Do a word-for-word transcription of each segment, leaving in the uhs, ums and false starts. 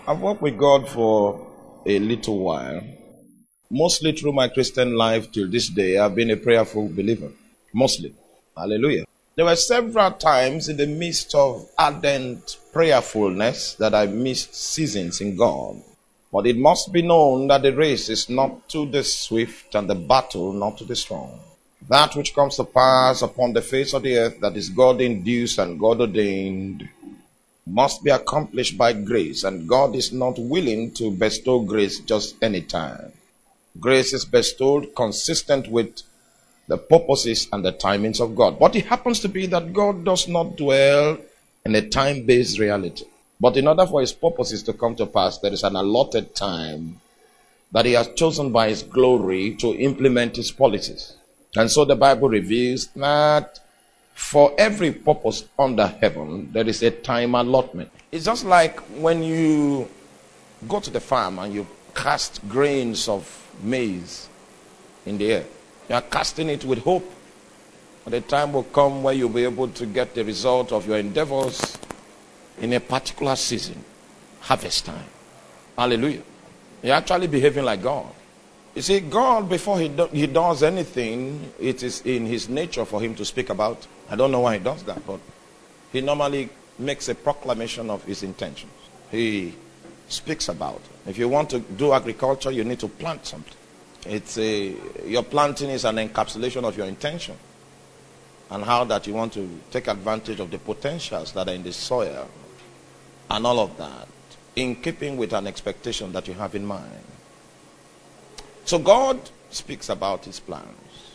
I've worked with God for a little while. Mostly through my Christian life till this day, I've been a prayerful believer. Mostly. Hallelujah. There were several times in the midst of ardent prayerfulness that I missed seasons in God. But it must be known that the race is not to the swift and the battle not to the strong. That which comes to pass upon the face of the earth that is God-induced and God-ordained must be accomplished by grace, and God is not willing to bestow grace just any time. Grace is bestowed consistent with the purposes and the timings of God. But it happens to be that God does not dwell in a time-based reality. But in order for his purposes to come to pass, there is an allotted time that he has chosen by his glory to implement his policies. And so the Bible reveals that for every purpose under heaven, there is a time allotment. It's just like when you go to the farm and you cast grains of maize in the air. You are casting it with hope. The time will come where you'll be able to get the result of your endeavors in a particular season. Harvest time. Hallelujah. You're actually behaving like God. You see, God, before he, do, he does anything, it is in his nature for him to speak about. I don't know why he does that, but he normally makes a proclamation of his intentions. He speaks about it. If you want to do agriculture, you need to plant something. It's a, your planting is an encapsulation of your intention and how that you want to take advantage of the potentials that are in the soil and all of that, in keeping with an expectation that you have in mind. So God speaks about his plans.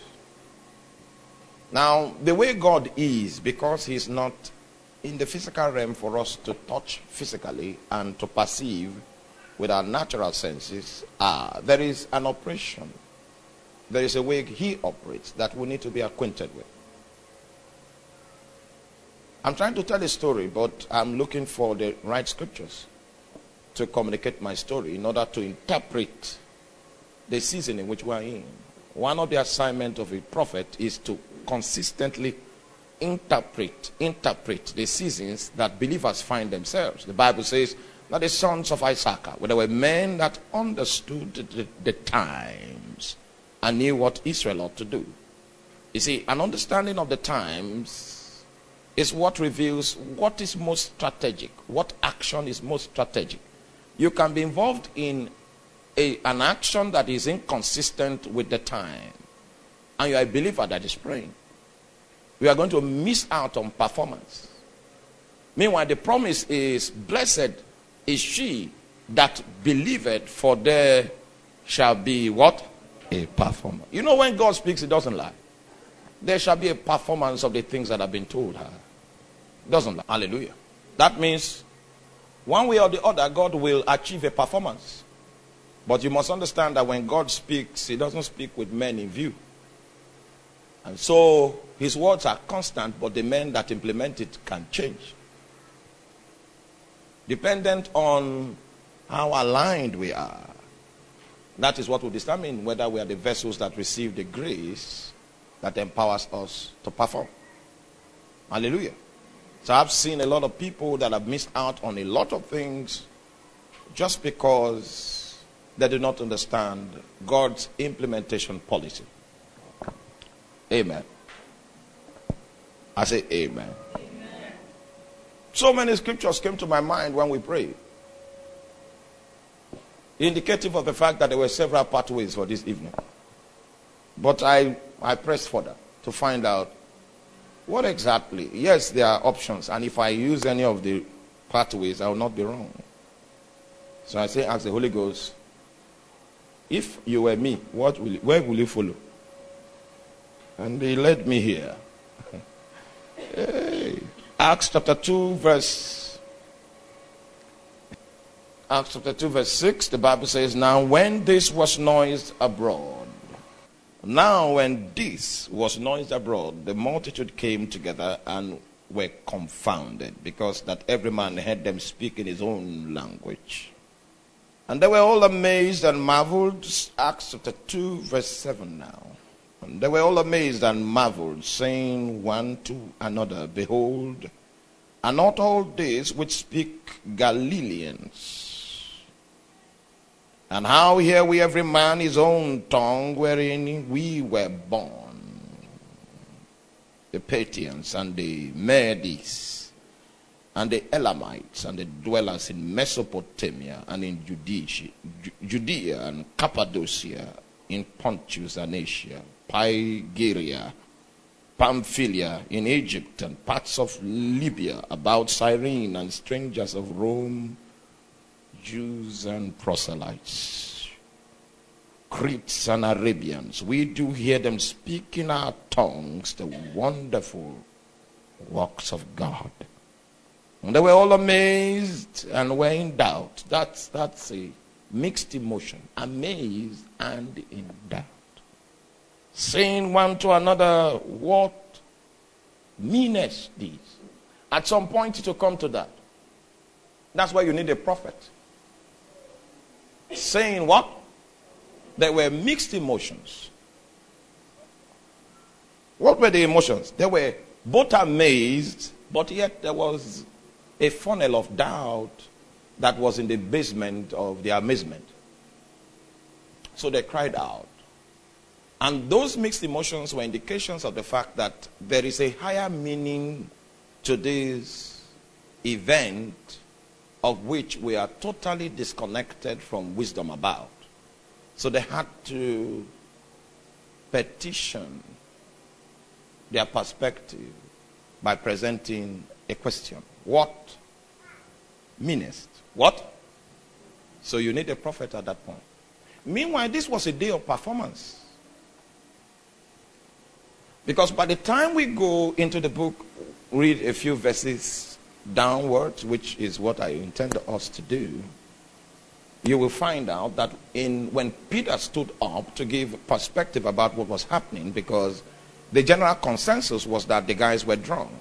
Now, the way God is, because he's not in the physical realm for us to touch physically and to perceive with our natural senses, uh, there is an operation. There is a way he operates that we need to be acquainted with. I'm trying to tell a story, but I'm looking for the right scriptures to communicate my story in order to interpret the season in which we are in. One of the assignments of a prophet is to consistently interpret, interpret the seasons that believers find themselves. The Bible says that the sons of Issachar, where there were men that understood the, the times and knew what Israel ought to do. You see, an understanding of the times is what reveals what is most strategic, what action is most strategic. You can be involved in a, an action that is inconsistent with the time, and you are a believer that is praying. We are going to miss out on performance. Meanwhile, the promise is, blessed is she that believeth, for there shall be what? A performance. You know, when God speaks, he doesn't lie. There shall be a performance of the things that have been told her. Doesn't lie. Hallelujah. That means one way or the other, God will achieve a performance. But you must understand that when God speaks, he doesn't speak with men in view. And so his words are constant, but the men that implement it can change. Dependent on how aligned we are. That is what will determine whether we are the vessels that receive the grace that empowers us to perform. Hallelujah. So I've seen a lot of people that have missed out on a lot of things just because they do not understand God's implementation policy. Amen. I say amen. Amen. So many scriptures came to my mind when we prayed, indicative of the fact that there were several pathways for this evening. But I, I pressed further to find out what exactly. Yes, there are options, and if I use any of the pathways, I will not be wrong. So I say, ask the Holy Ghost, if you were me, what will you, where will you follow? And he led me here. Hey. Acts chapter two, verse Acts chapter two, verse six, the Bible says, Now when this was noised abroad, now when this was noised abroad, the multitude came together and were confounded, because that every man heard them speak in his own language. And they were all amazed and marveled. Acts chapter two, verse seven now. And they were all amazed and marveled, saying one to another, Behold, are not all these which speak Galileans? And how hear we every man his own tongue wherein we were born. The Parthians and the Medes and the Elamites and the dwellers in Mesopotamia and in Judea, Judea and Cappadocia, in Pontus and Asia, Phrygia, Pamphylia, in Egypt and parts of Libya, about Cyrene, and strangers of Rome, Jews and proselytes, Cretes and Arabians. We do hear them speak in our tongues the wonderful works of God. And they were all amazed and were in doubt. That's, that's a mixed emotion. Amazed and in doubt. Saying one to another, what meanest this? At some point it will come to that. That's why you need a prophet. Saying what? There were mixed emotions. What were the emotions? They were both amazed, but yet there was a funnel of doubt that was in the basement of their amazement. So they cried out. And those mixed emotions were indications of the fact that there is a higher meaning to this event of which we are totally disconnected from wisdom about. So they had to petition their perspective by presenting a question. What meanest? What? So you need a prophet at that point. Meanwhile, this was a day of performance. Because by the time we go into the book, read a few verses downwards, which is what I intend us to do, you will find out that in when Peter stood up to give perspective about what was happening, because the general consensus was that the guys were drunk.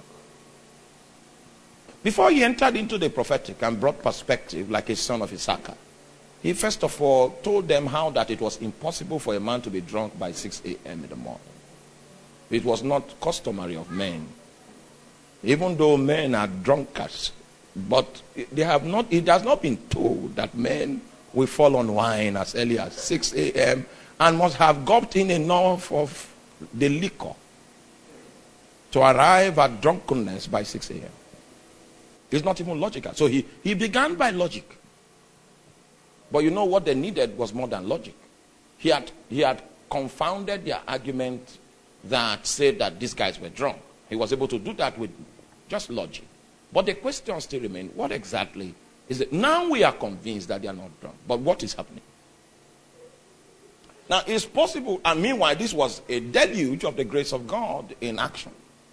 Before he entered into the prophetic and brought perspective like a son of Issachar, he first of all told them how that it was impossible for a man to be drunk by six a.m. in the morning. It was not customary of men. Even though men are drunkards, but they have not, it has not been told that men will fall on wine as early as six a.m. and must have gulped in enough of the liquor to arrive at drunkenness by six a.m. It's not even logical. So he, he began by logic. But you know what they needed was more than logic. He had, he had confounded their argument that said that these guys were drunk. He was able to do that with just logic. But the question still remains, what exactly is it? Now we are convinced that they are not drunk. But what is happening? Now it's possible, and meanwhile this was a deluge of the grace of God in action.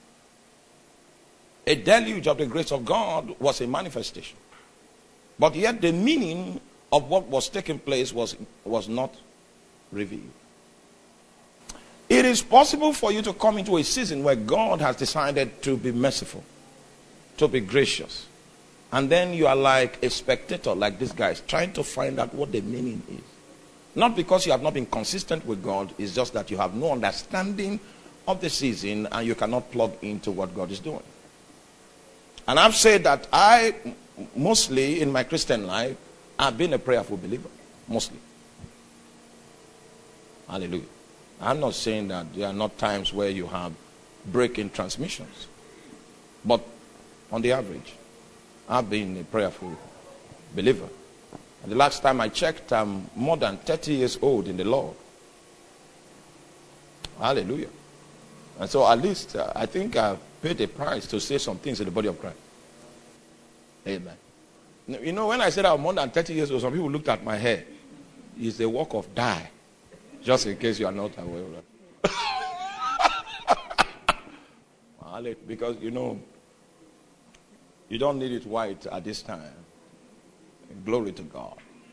A deluge of the grace of God was a manifestation. But yet the meaning of what was taking place was, was not revealed. It is possible for you to come into a season where God has decided to be merciful, to be gracious. And then you are like a spectator, like these guys, trying to find out what the meaning is. Not because you have not been consistent with God, it's just that you have no understanding of the season and you cannot plug into what God is doing. And I've said that I, mostly in my Christian life, I've been a prayerful believer. Mostly. Hallelujah. I'm not saying that there are not times where you have break-in transmissions. But on the average, I've been a prayerful believer. And the last time I checked, I'm more than thirty years old in the Lord. Hallelujah. And so at least uh, I think I've paid a price to say some things in the body of Christ. Amen. You know, when I said I'm more than thirty years old, some people looked at my hair. It's a walk of dye. Just in case you are not aware of that. Because, you know, you don't need it white at this time. Glory to God.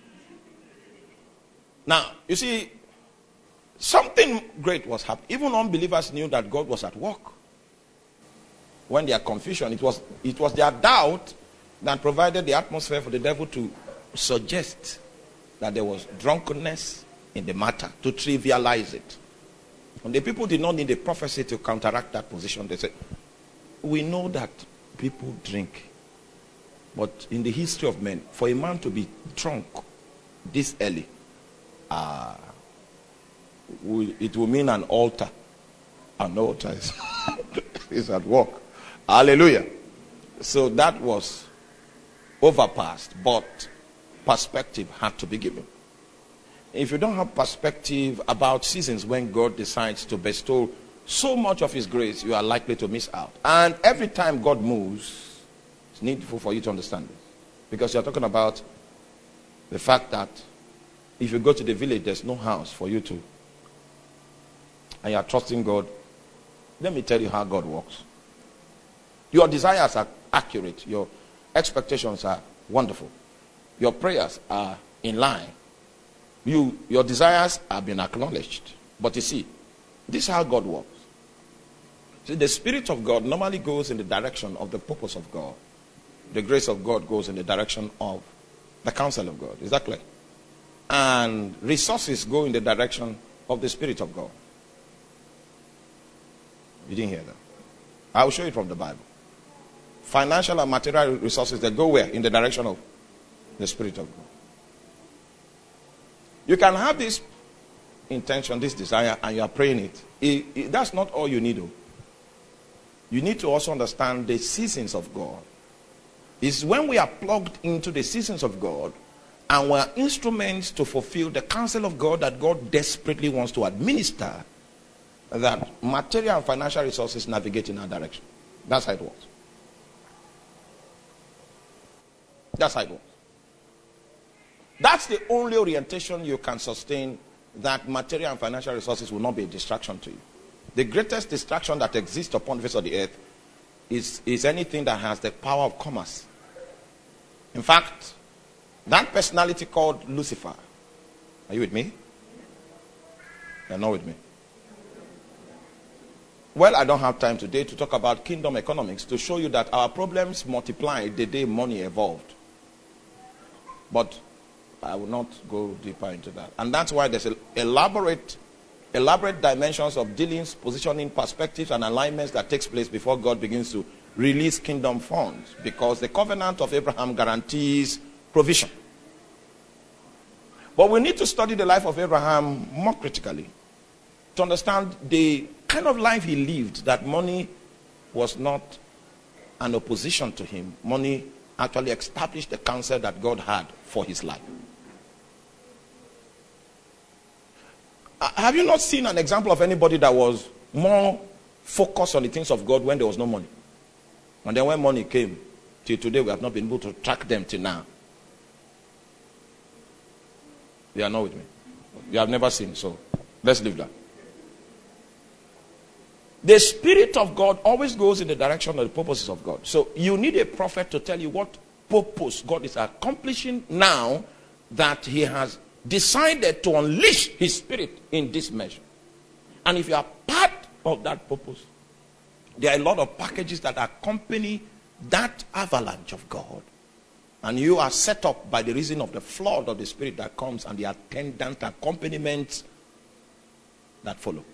Now, you see, something great was happening. Even unbelievers knew that God was at work. When their confusion, it was, it was their doubt that provided the atmosphere for the devil to suggest that there was drunkenness in the matter, to trivialize it. And the people did not need a prophecy to counteract that position. They said, we know that people drink. But in the history of men, for a man to be drunk this early, Ah, it will mean an altar. An altar is, is at work. Hallelujah. So that was overpassed, but perspective had to be given. If you don't have perspective about seasons when God decides to bestow so much of his grace, you are likely to miss out. And every time God moves, it's needful for you to understand this. Because you're talking about the fact that if you go to the village, there's no house for you to, and you are trusting God. Let me tell you how God works. Your desires are accurate. Your expectations are wonderful. Your prayers are in line. You, your desires have been acknowledged. But you see, this is how God works. See, the Spirit of God normally goes in the direction of the purpose of God. The grace of God goes in the direction of the counsel of God. Is that clear? And resources go in the direction of the Spirit of God. You didn't hear that? I will show you from the Bible. Financial and material resources, they go where? In the direction of the Spirit of God. You can have this intention, this desire, and you are praying it. it, it that's not all you need, though. You need to also understand the seasons of God. It's when we are plugged into the seasons of God and we are instruments to fulfill the counsel of God that God desperately wants to administer, that material and financial resources navigate in our direction. That's how it works. That's how it works. That's the only orientation you can sustain, that material and financial resources will not be a distraction to you. The greatest distraction that exists upon the face of the earth is, is anything that has the power of commerce. In fact, that personality called Lucifer. Are you with me? You're not with me. Well, I don't have time today to talk about kingdom economics to show you that our problems multiplied the day money evolved. But I will not go deeper into that. And that's why there's a elaborate, elaborate dimensions of dealings, positioning, perspectives, and alignments that takes place before God begins to release kingdom funds. Because the covenant of Abraham guarantees provision. But we need to study the life of Abraham more critically to understand the kind of life he lived, that money was not an opposition to him. Money actually established the counsel that God had for his life. Have you not seen an example of anybody that was more focused on the things of God when there was no money? And then when money came, till today we have not been able to track them till now. You are not with me. You have never seen, so let's leave that. The Spirit of God always goes in the direction of the purposes of God. So you need a prophet to tell you what purpose God is accomplishing now that he has decided to unleash his Spirit in this measure. And if you are part of that purpose, there are a lot of packages that accompany that avalanche of God. And you are set up by the reason of the flood of the Spirit that comes and the attendant accompaniments that follow.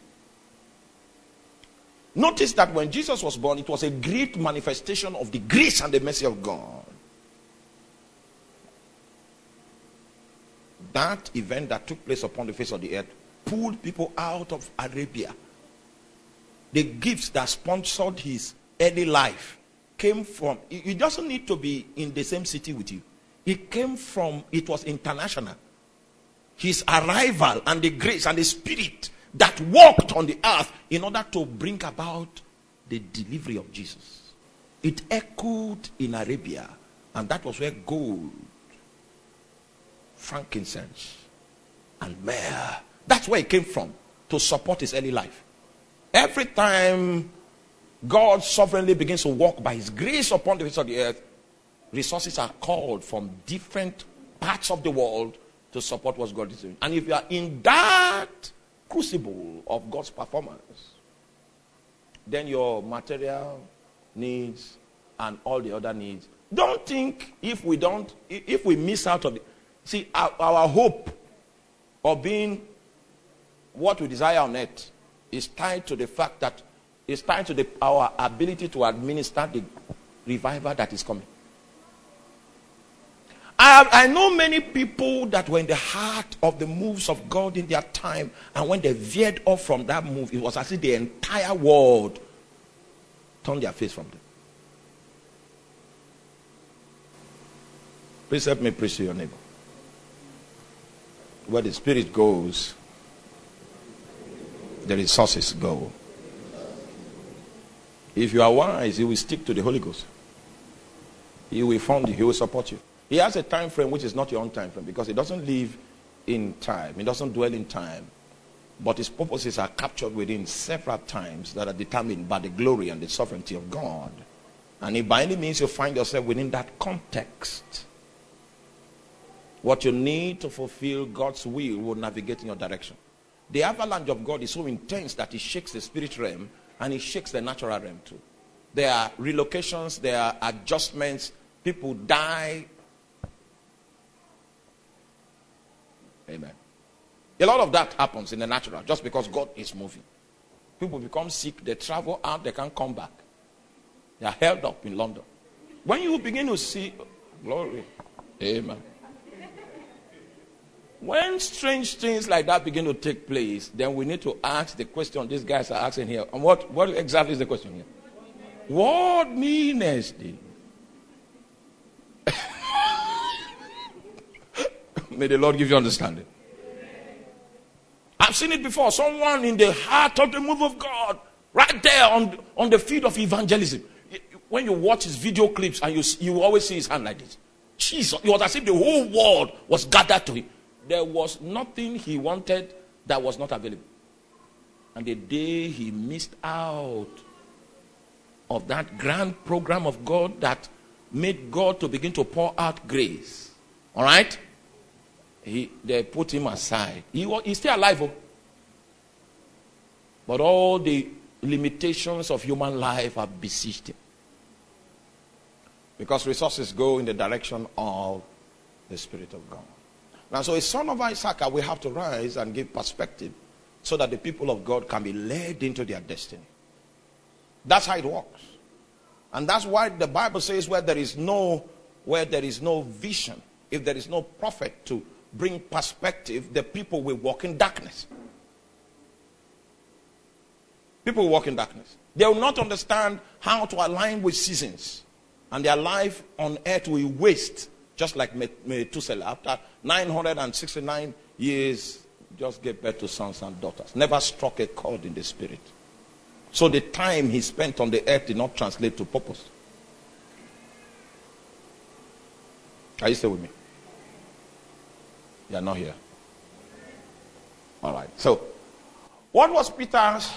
Notice that when Jesus was born, it was a great manifestation of the grace and the mercy of God. That event that took place upon the face of the earth pulled people out of Arabia. The gifts that sponsored his early life came from, it doesn't need to be in the same city with you. It came from, it was international. His arrival and the grace and the Spirit that walked on the earth in order to bring about the delivery of Jesus. It echoed in Arabia, and that was where gold, frankincense, and myrrh, that's where it came from to support his early life. Every time God sovereignly begins to walk by his grace upon the face of the earth, resources are called from different parts of the world to support what God is doing. And if you are in that crucible of God's performance, then your material needs and all the other needs, don't think if we don't, if we miss out of it. See, our, our hope of being what we desire on earth is tied to the fact that it's tied to the, our ability to administer the revival that is coming. I, I know many people that were in the heart of the moves of God in their time, and when they veered off from that move, it was as if the entire world turned their face from them. Please help me preach to your neighbor. Where the Spirit goes, the resources go. If you are wise, he will stick to the Holy Ghost. He will fund you. He will support you. He has a time frame which is not your own time frame, because he doesn't live in time. He doesn't dwell in time. But his purposes are captured within several times that are determined by the glory and the sovereignty of God. And if by any means you find yourself within that context, what you need to fulfill God's will will navigate in your direction. The avalanche of God is so intense that it shakes the spirit realm and it shakes the natural realm too. There are relocations, there are adjustments, people die. Amen. A lot of that happens in the natural just because God is moving. People become sick, they travel out, they can't come back. They are held up in London. When you begin to see, glory, amen. When strange things like that begin to take place, then we need to ask the question these guys are asking here. And what, what exactly is the question here? What meanest thee? May the Lord give you understanding. I've seen it before. Someone in the heart of the move of God, right there on, on the field of evangelism. When you watch his video clips and you, you always see his hand like this. Jesus, it was as if the whole world was gathered to him. There was nothing he wanted that was not available. And the day he missed out of that grand program of God that made God to begin to pour out grace. All right? He, they put him aside. He was, he's still alive. Oh. But all the limitations of human life have besieged him. Because resources go in the direction of the Spirit of God. Now, so a son of Isaac will have to rise and give perspective so that the people of God can be led into their destiny. That's how it works. And that's why the Bible says where there is no, where there is no vision, if there is no prophet to bring perspective, the people will walk in darkness. People will walk in darkness. They will not understand how to align with seasons. And their life on earth will waste, just like Methuselah. After nine hundred sixty-nine years, just gave birth to sons and daughters. Never struck a chord in the spirit. So the time he spent on the earth did not translate to purpose. Are you still with me? You are not here. All right. So, what was Peter's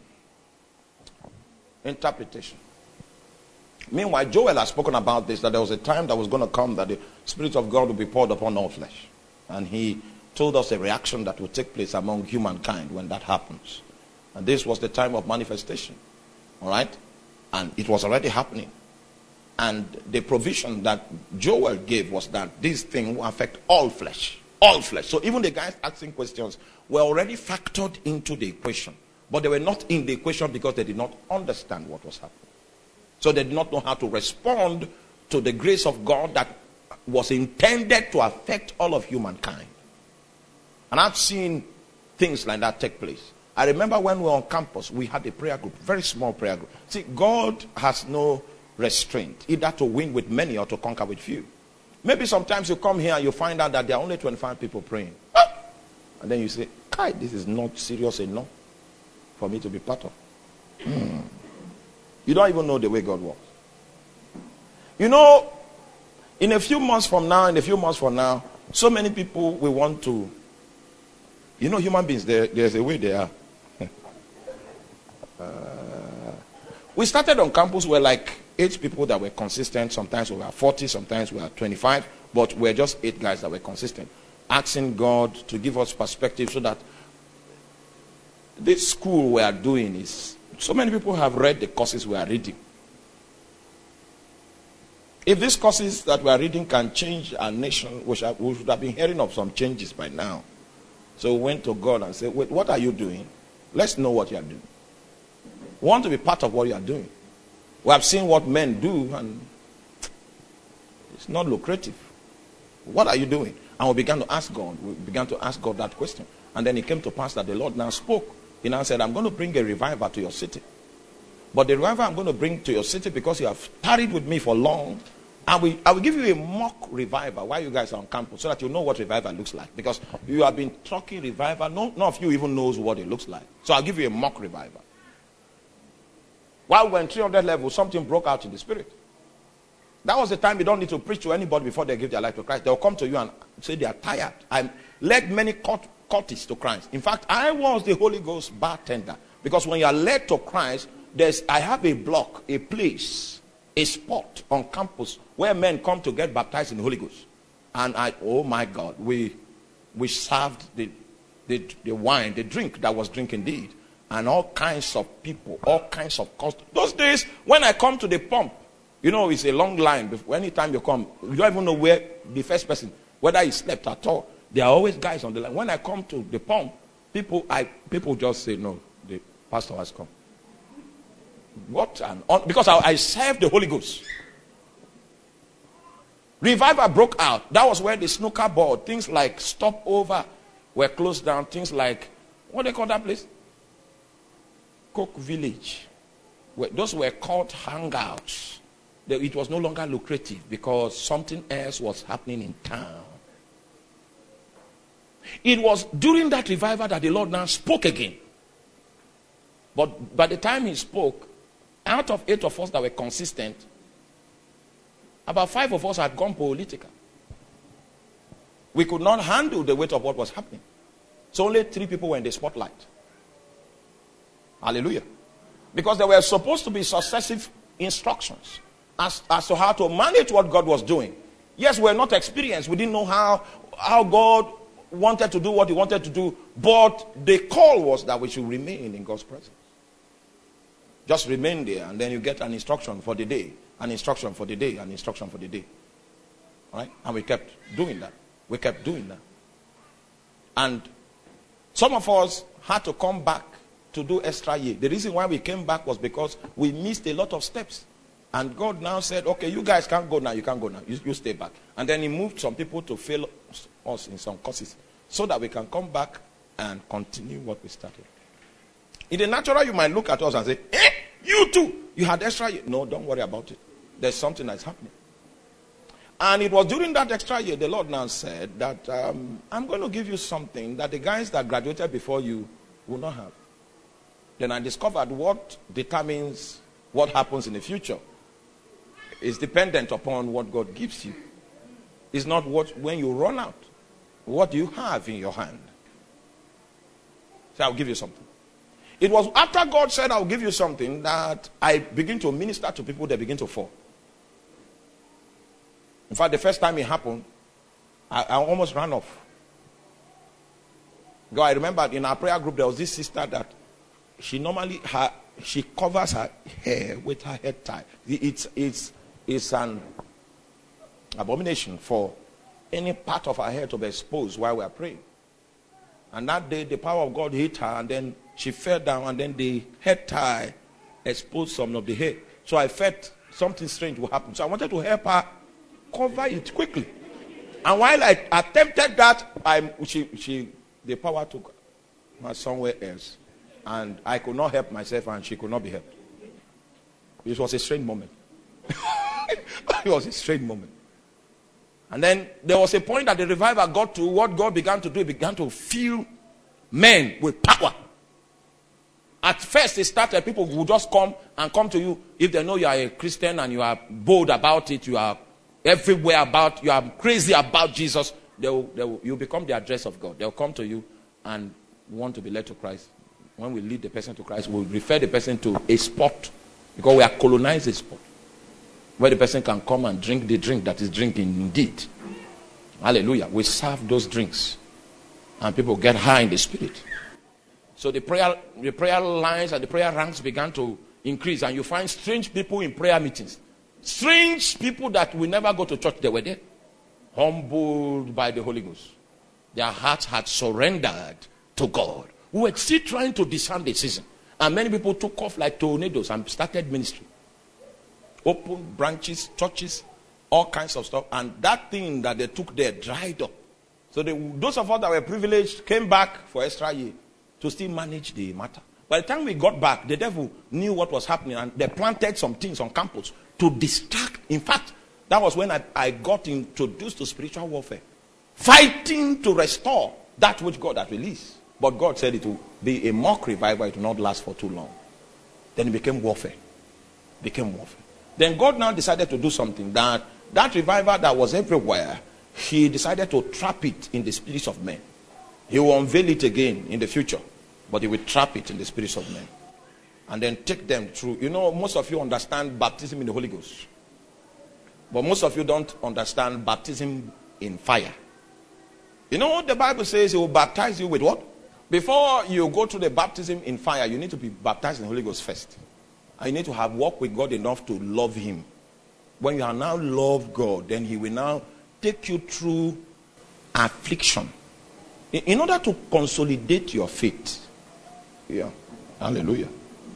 interpretation? Meanwhile, Joel has spoken about this, that there was a time that was going to come that the Spirit of God will be poured upon all flesh. And he told us a reaction that will take place among humankind when that happens. And this was the time of manifestation. All right? And it was already happening. And the provision that Joel gave was that this thing will affect all flesh. All flesh. So even the guys asking questions were already factored into the equation. But they were not in the equation because they did not understand what was happening. So they did not know how to respond to the grace of God that was intended to affect all of humankind. And I've seen things like that take place. I remember when we were on campus, we had a prayer group, very small prayer group. See, God has no restraint, either to win with many or to conquer with few. Maybe sometimes you come here and you find out that there are only twenty-five people praying. And then you say, Kai, this is not serious enough for me to be part of. Hmm. You don't even know the way God works. You know, in a few months from now, in a few months from now, so many people will want to, you know, human beings, there, there's a way they are. uh, we started on campus, we were like eight people that were consistent. Sometimes we were forty, sometimes we were twenty-five, but we're just eight guys that were consistent. Asking God to give us perspective so that this school we are doing is, so many people have read the courses we are reading. If these courses that we are reading can change our nation, we should, we should have been hearing of some changes by now. So we went to God and said, wait, what are you doing? Let's know what you are doing. We want to be part of what you are doing. We have seen what men do and it's not lucrative. What are you doing? And we began to ask God. We began to ask God that question. And then it came to pass that the Lord now spoke. He now said, I'm going to bring a revival to your city. But the revival I'm going to bring to your city, because you have tarried with me for long, I will, I will give you a mock revival while you guys are on campus, so that you know what revival looks like. Because you have been talking revival. No, none of you even knows what it looks like. So I'll give you a mock revival. While we're in three hundred level, something broke out in the spirit. That was the time you don't need to preach to anybody before they give their life to Christ. They'll come to you and say they are tired. I led many court, courtists to Christ. In fact, I was the Holy Ghost bartender. Because when you are led to Christ, there's I have a block, a place, a spot on campus where men come to get baptized in the Holy Ghost. And I, oh my God, we we served the, the, the wine, the drink that was drink indeed. And all kinds of people, all kinds of customers. Those days, when I come to the pump, you know, it's a long line. Anytime you come, you don't even know where the first person, whether he slept at all. There are always guys on the line. When I come to the pump, people I people just say, no, the pastor has come. What an on, because I, I served the Holy Ghost. Revival broke out. That was where the snooker board, things like Stopover were closed down. Things like, what do they call that place? Coke Village. Where, those were called hangouts. It was no longer lucrative because something else was happening in town. It was during that revival that the Lord now spoke again. But by the time he spoke, out of eight of us that were consistent, about five of us had gone political. We could not handle the weight of what was happening. So only three people were in the spotlight. Hallelujah. Because there were supposed to be successive instructions as, as to how to manage what God was doing. Yes, we were not experienced. We didn't know how, how God wanted to do what he wanted to do. But the call was that we should remain in God's presence. Just remain there, and then you get an instruction for the day, an instruction for the day, an instruction for the day. All right? And we kept doing that. We kept doing that. And some of us had to come back to do extra year. The reason why we came back was because we missed a lot of steps. And God now said, okay, you guys can't go now. You can't go now. You, you stay back. And then he moved some people to fail us in some courses so that we can come back and continue what we started. In the natural, you might look at us and say, eh, you too, you had extra year. No, don't worry about it. There's something that's happening. And it was during that extra year, the Lord now said that um, I'm going to give you something that the guys that graduated before you will not have. Then I discovered what determines what happens in the future is dependent upon what God gives you. It's not what when you run out. What do you have in your hand? So I'll give you something. It was after God said, I'll give you something, that I begin to minister to people, they begin to fall. In fact, the first time it happened, I, I almost ran off. God, I remember in our prayer group, there was this sister that she normally, her, she covers her hair with her head tie. It's, it's, it's an abomination for any part of her hair to be exposed while we are praying. And that day, the power of God hit her, and then she fell down, and then the head tie exposed some of the hair. So I felt something strange will happen. So I wanted to help her cover it quickly. And while I attempted that, I, she, she, the power took her somewhere else. And I could not help myself, and she could not be helped. It was a strange moment. It was a strange moment. And then there was a point that the revival got to. What God began to do, he began to fill men with power. At first, it started, people would just come and come to you. If they know you are a Christian and you are bold about it, you are everywhere about, you are crazy about Jesus, they will, they will, you become the address of God. They'll come to you and want to be led to Christ. When we lead the person to Christ, we'll refer the person to a spot, because we are colonized a spot where the person can come and drink the drink that is drinking indeed. Hallelujah. We serve those drinks and people get high in the spirit. So the prayer, the prayer lines and the prayer ranks began to increase, and you find strange people in prayer meetings. Strange people that will never go to church, they were there. Humbled by the Holy Ghost. Their hearts had surrendered to God. We were still trying to discern the season. And many people took off like tornadoes and started ministry. Open branches, churches, all kinds of stuff. And that thing that they took there dried up. So they, those of us that were privileged came back for extra year to still manage the matter. By the time we got back, the devil knew what was happening and they planted some things on campus to distract. In fact, that was when I, I got introduced to spiritual warfare. Fighting to restore that which God had released. But God said it will be a mock revival. It will not last for too long. Then it became warfare. Became warfare. Then God now decided to do something. That that revival that was everywhere, he decided to trap it in the spirits of men. He will unveil it again in the future. But he will trap it in the spirits of men. And then take them through. You know, most of you understand baptism in the Holy Ghost. But most of you don't understand baptism in fire. You know what the Bible says? He will baptize you with what? Before you go to the baptism in fire, you need to be baptized in the Holy Ghost first. And you need to have walked with God enough to love him. When you are now love God, then he will now take you through affliction. In, in order to consolidate your faith. Yeah. Hallelujah.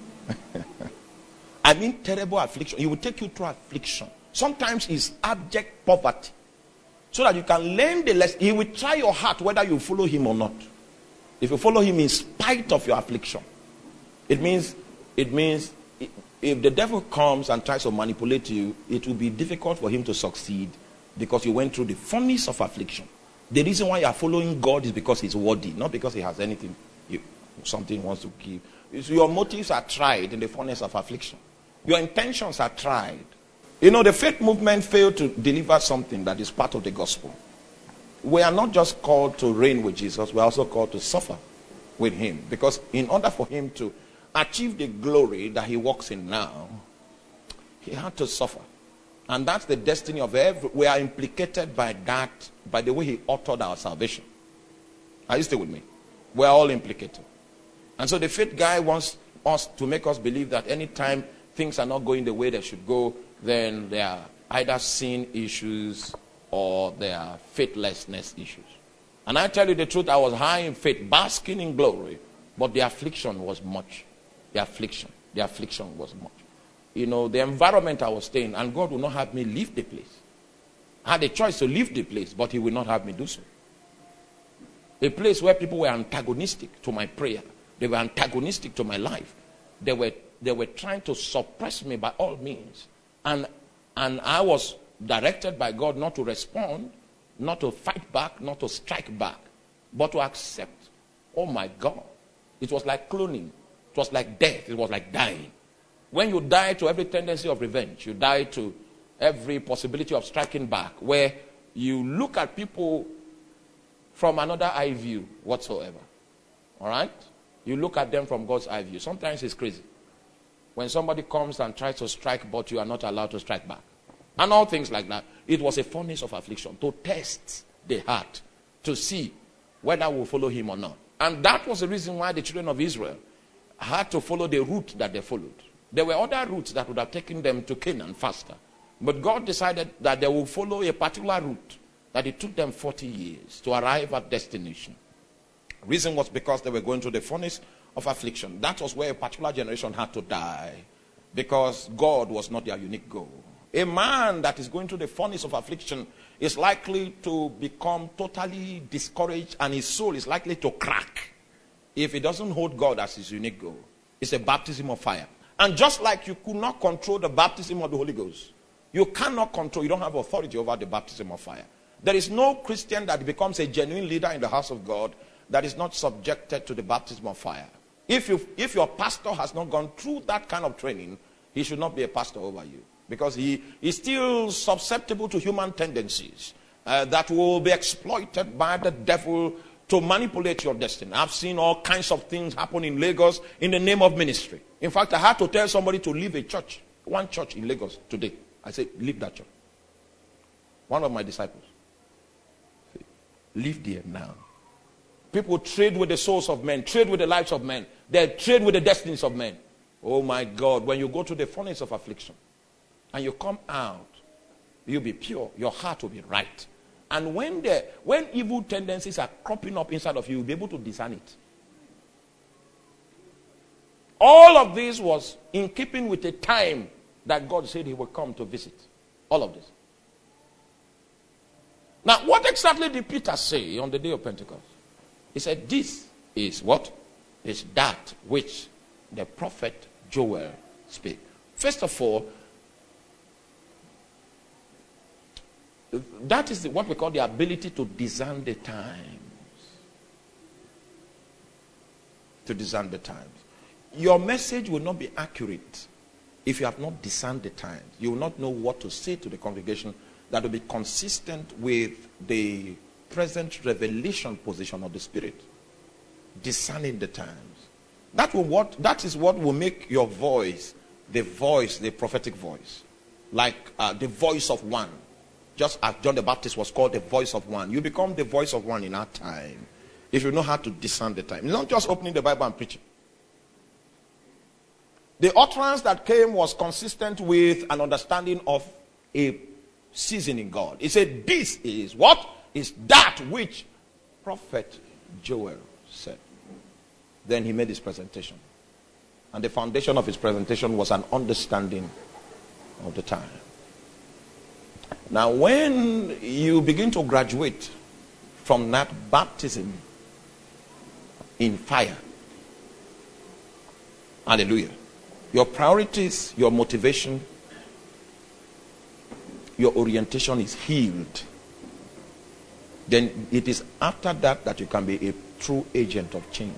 I mean terrible affliction. He will take you through affliction. Sometimes it's abject poverty. So that you can learn the lesson. He will try your heart whether you follow him or not. If you follow him in spite of your affliction, it means, it means if the devil comes and tries to manipulate you, it will be difficult for him to succeed because you went through the furnace of affliction. The reason why you are following God is because he's worthy, not because he has anything, you, something he wants to give. So your motives are tried in the furnace of affliction. Your intentions are tried. You know, the faith movement failed to deliver something that is part of the gospel. We are not just called to reign with Jesus, we are also called to suffer with him. Because in order for him to achieve the glory that he walks in now, he had to suffer. And that's the destiny of every, we are implicated by that, by the way he authored our salvation. Are you still with me? We are all implicated. And so the faith guy wants us to make us believe that anytime things are not going the way they should go, then there are either sin issues or there are faithlessness issues. And I tell you the truth, I was high in faith, basking in glory, but the affliction was much. The affliction, the affliction was much. You know, the environment I was staying, and God would not have me leave the place. I had a choice to leave the place, but he would not have me do so. A place where people were antagonistic to my prayer. They were antagonistic to my life. They were, they were trying to suppress me by all means. And, and I was directed by God not to respond, not to fight back, not to strike back, but to accept. Oh my God. It was like cloning. It was like death. It was like dying. When you die to every tendency of revenge, you die to every possibility of striking back, where you look at people from another eye view whatsoever. All right? You look at them from God's eye view. Sometimes it's crazy. When somebody comes and tries to strike, but you are not allowed to strike back. And all things like that. It was a furnace of affliction to test the heart, to see whether we'll follow him or not. And that was the reason why the children of Israel had to follow the route that they followed. There were other routes that would have taken them to Canaan faster. But God decided that they will follow a particular route that it took them forty years to arrive at destination. Reason was because they were going through the furnace of affliction. That was where a particular generation had to die, because God was not their unique goal. A man that is going through the furnace of affliction is likely to become totally discouraged, and his soul is likely to crack if he doesn't hold God as his unique goal. It's a baptism of fire. And just like you could not control the baptism of the Holy Ghost, you cannot control, you don't have authority over the baptism of fire. There is no Christian that becomes a genuine leader in the house of God that is not subjected to the baptism of fire. If you, if your pastor has not gone through that kind of training, he should not be a pastor over you, because he is still susceptible to human tendencies uh, that will be exploited by the devil to manipulate your destiny. I've seen all kinds of things happen in Lagos in the name of ministry. In fact, I had to tell somebody to leave a church, one church in Lagos today. I said, leave that church. One of my disciples. Leave there now. People trade with the souls of men, trade with the lives of men. They trade with the destinies of men. Oh my God, when you go to the furnace of affliction and you come out, you'll be pure. Your heart will be right. And when the when evil tendencies are cropping up inside of you, you'll be able to discern it. All of this was in keeping with the time that God said he would come to visit. All of this. Now, what exactly did Peter say on the day of Pentecost? He said, this is what? Is that which the prophet Joel spake. First of all, that is what we call the ability to discern the times. To discern the times. Your message will not be accurate if you have not discerned the times. You will not know what to say to the congregation that will be consistent with the present revelation position of the Spirit. Discerning the times. That will what that is what will make your voice the voice, the prophetic voice. Like uh, the voice of one. Just as John the Baptist was called the voice of one. You become the voice of one in our time. If you know how to discern the time. It's not just opening the Bible and preaching. The utterance that came was consistent with an understanding of a season in God. He said, this is what? Is that which prophet Joel said. Then he made his presentation. And the foundation of his presentation was an understanding of the time. Now, when you begin to graduate from that baptism in fire, hallelujah, your priorities, your motivation, your orientation is healed. Then it is after that that you can be a true agent of change.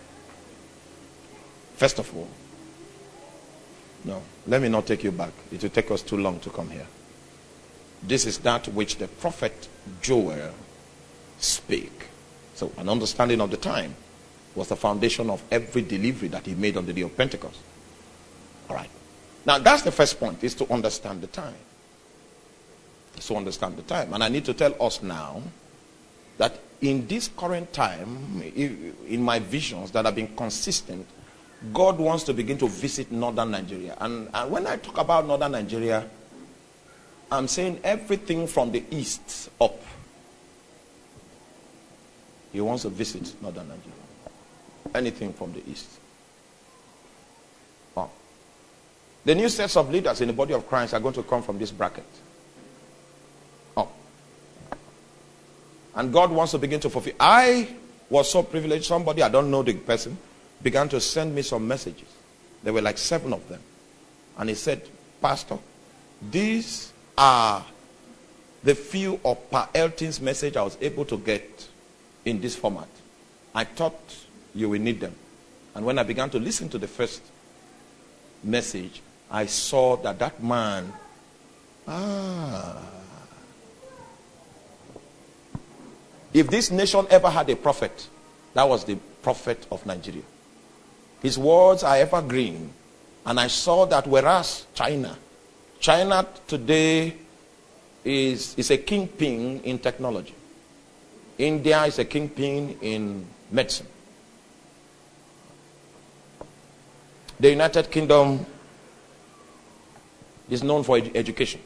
First of all, no, let me not take you back. It will take us too long to come here. This is that which the prophet Joel spake. So an understanding of the time was the foundation of every delivery that he made on the day of Pentecost. All right. Now that's the first point, is to understand the time. Is to understand the time. And I need to tell us now that in this current time, in my visions that have been consistent, God wants to begin to visit northern Nigeria. And, and when I talk about northern Nigeria, I'm saying everything from the east up. He wants to visit northern Nigeria. Anything from the east. Oh. The new sets of leaders in the body of Christ are going to come from this bracket. Oh. And God wants to begin to fulfill. I was so privileged. Somebody, I don't know the person, began to send me some messages. There were like seven of them. And he said, Pastor, these are the few of Pa Elton's message I was able to get in this format. I thought you will need them. And when I began to listen to the first message, I saw that that man, ah, if this nation ever had a prophet, that was the prophet of Nigeria. His words are evergreen. And I saw that whereas China, China today is, is a kingpin in technology. India is a kingpin in medicine. The United Kingdom is known for ed- education.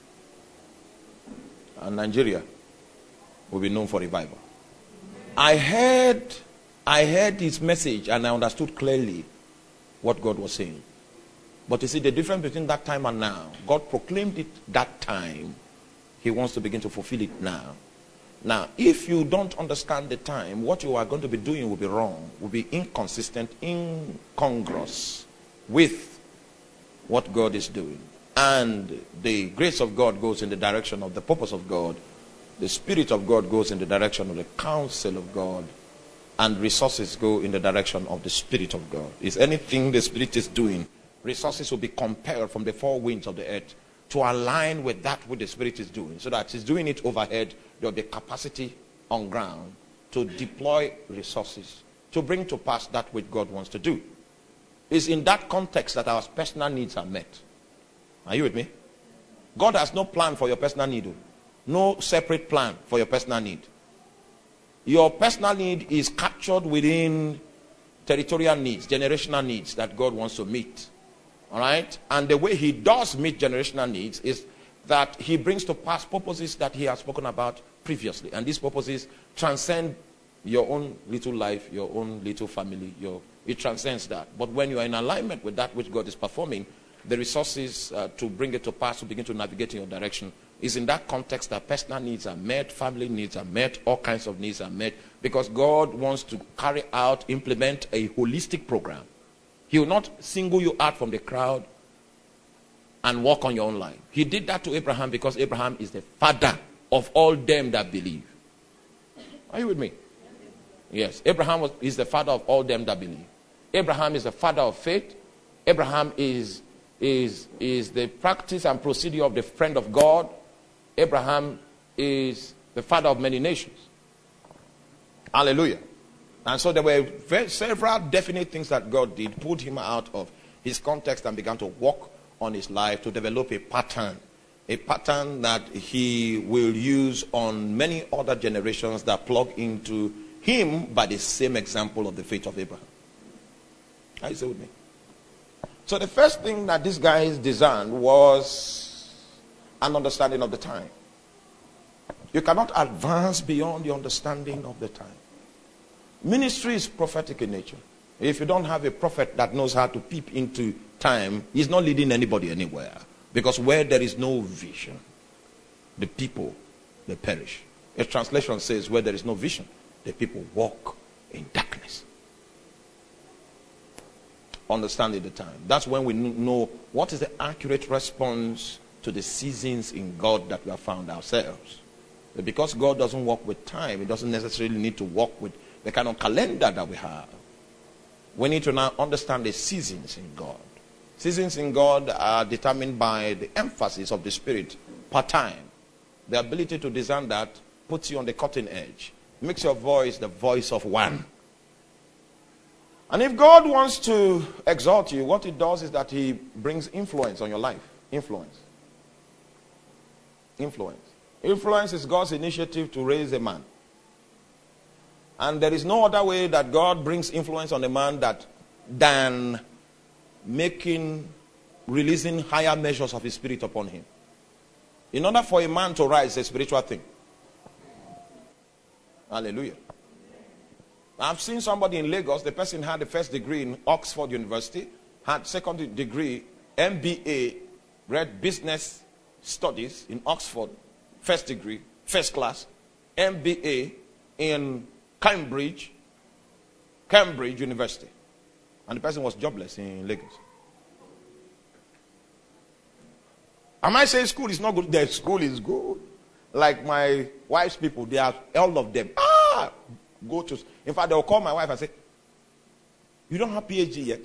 And Nigeria will be known for revival. I heard, I heard his message and I understood clearly what God was saying. But you see, the difference between that time and now, God proclaimed it that time. He wants to begin to fulfill it now. Now, if you don't understand the time, what you are going to be doing will be wrong, will be inconsistent, incongruous with what God is doing. And the grace of God goes in the direction of the purpose of God. The Spirit of God goes in the direction of the counsel of God. And resources go in the direction of the Spirit of God. Is anything the Spirit is doing, resources will be compelled from the four winds of the earth to align with that which the Spirit is doing. So that He's doing it overhead, there will be capacity on ground to deploy resources to bring to pass that which God wants to do. It's in that context that our personal needs are met. Are you with me? God has no plan for your personal need. No separate plan for your personal need. Your personal need is captured within territorial needs, generational needs that God wants to meet. All right? And the way He does meet generational needs is that He brings to pass purposes that He has spoken about previously. And these purposes transcend your own little life, your own little family. Your, it transcends that. But when you are in alignment with that which God is performing, the resources uh, to bring it to pass, to begin to navigate in your direction, It's in that context that personal needs are met, family needs are met, all kinds of needs are met, because God wants to carry out, implement a holistic program. He will not single you out from the crowd and walk on your own line. He did that to Abraham because Abraham is the father of all them that believe. Are you with me? Yes. Abraham was, is the father of all them that believe. Abraham is the father of faith. Abraham is, is, is the practice and procedure of the friend of God. Abraham is the father of many nations. Hallelujah. And so there were very, several definite things that God did, pulled him out of his context and began to walk on his life to develop a pattern. A pattern that he will use on many other generations that plug into him by the same example of the faith of Abraham. Are you still with me? So the first thing that these guys designed was an understanding of the time. You cannot advance beyond the understanding of the time. Ministry is prophetic in nature. If you don't have a prophet that knows how to peep into time, he's not leading anybody anywhere. Because where there is no vision, the people, they perish. A translation says, where there is no vision, the people walk in darkness. Understanding the time. That's when we know what is the accurate response to the seasons in God that we have found ourselves. But because God doesn't work with time, He doesn't necessarily need to work with the kind of calendar that we have. We need to now understand the seasons in God. Seasons in God are determined by the emphasis of the Spirit per time. The ability to discern that puts you on the cutting edge. Makes your voice the voice of one. And if God wants to exalt you, what He does is that He brings influence on your life. Influence. Influence. Influence is God's initiative to raise a man. And there is no other way that God brings influence on a man that than making, releasing higher measures of His Spirit upon him. In order for a man to rise, it's a spiritual thing. Hallelujah. I've seen somebody in Lagos, the person had the first degree in Oxford University, had second degree, M B A, read business studies in Oxford, first degree, first class, M B A in Cambridge, Cambridge University. And the person was jobless in Lagos. Am I saying school is not good? The school is good. Like my wife's people, they are all of them. Ah, go to. In fact, they'll call my wife and say, "You don't have P H D yet."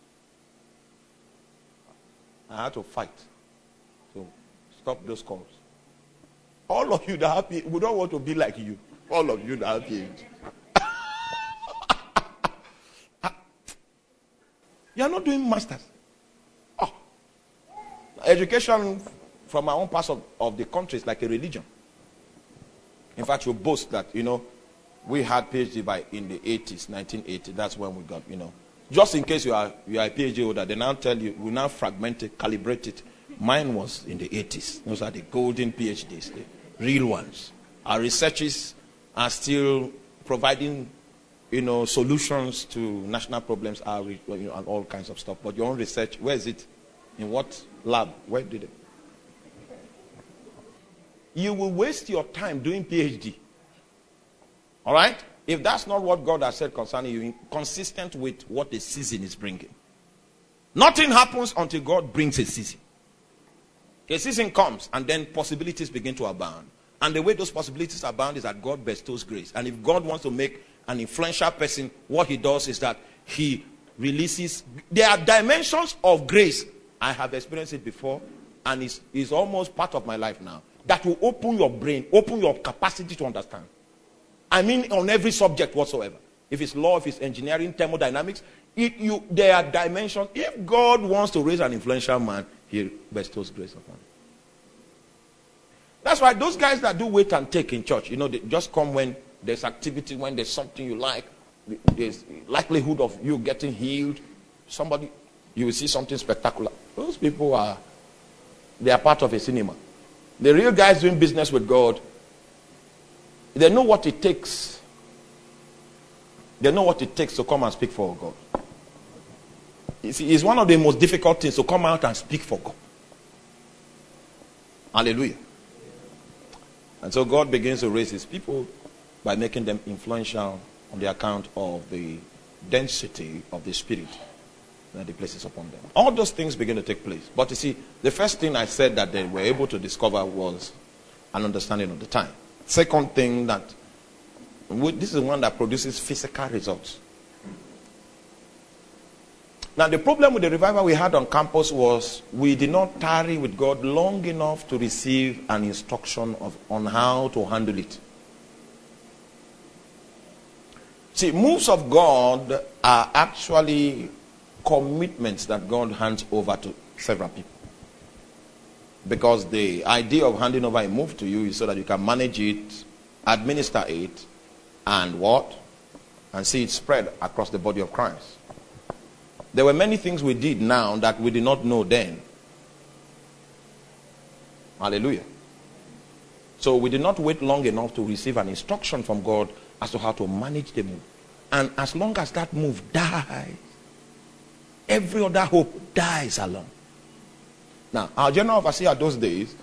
I had to fight to stop those calls. All of you that have P H D, we don't want to be like you. All of you that have P H D. You are not doing masters. Oh. Education from our own parts of, of the country is like a religion. In fact, you boast that, you know, we had P H D by in the eighties, nineteen eighty. That's when we got, you know. Just in case you are you are a P H D holder, they now tell you, we now fragment it, calibrate it. Mine was in the eighties. Those are the golden P H Ds, the real ones. Our researchers are still providing, you know, solutions to national problems, are, you know, and all kinds of stuff. But your own research, where is it? In what lab? Where did it? You will waste your time doing P H D. All right? If that's not what God has said concerning you, consistent with what the season is bringing. Nothing happens until God brings a season. A season comes and then possibilities begin to abound. And the way those possibilities abound is that God bestows grace. And if God wants to make an influential person, what He does is that He releases. There are dimensions of grace. I have experienced it before, and it's, it's almost part of my life now. That will open your brain, open your capacity to understand. I mean, on every subject whatsoever. If it's law, if it's engineering, thermodynamics, it, you, there are dimensions. If God wants to raise an influential man, He bestows grace upon him. That's why those guys that do wait and take in church, you know, they just come when there's activity, when there's something you like, there's likelihood of you getting healed. Somebody, you will see something spectacular. Those people are, they are part of a cinema. The real guys doing business with God, they know what it takes. They know what it takes to come and speak for God. You see, it's one of the most difficult things to come out and speak for God. Hallelujah. And so God begins to raise his people by making them influential on the account of the density of the Spirit that he places upon them. All those things begin to take place. But you see, the first thing I said that they were able to discover was an understanding of the time. Second thing that, this is one that produces physical results. Now the problem with the revival we had on campus was we did not tarry with God long enough to receive an instruction of on how to handle it. See, moves of God are actually commitments that God hands over to several people. Because the idea of handing over a move to you is so that you can manage it, administer it, and what? And see it spread across the body of Christ. There were many things we did now that we did not know then. Hallelujah. So we did not wait long enough to receive an instruction from God as to how to manage the move. And as long as that move dies, every other hope dies along. Now, our general overseer those days,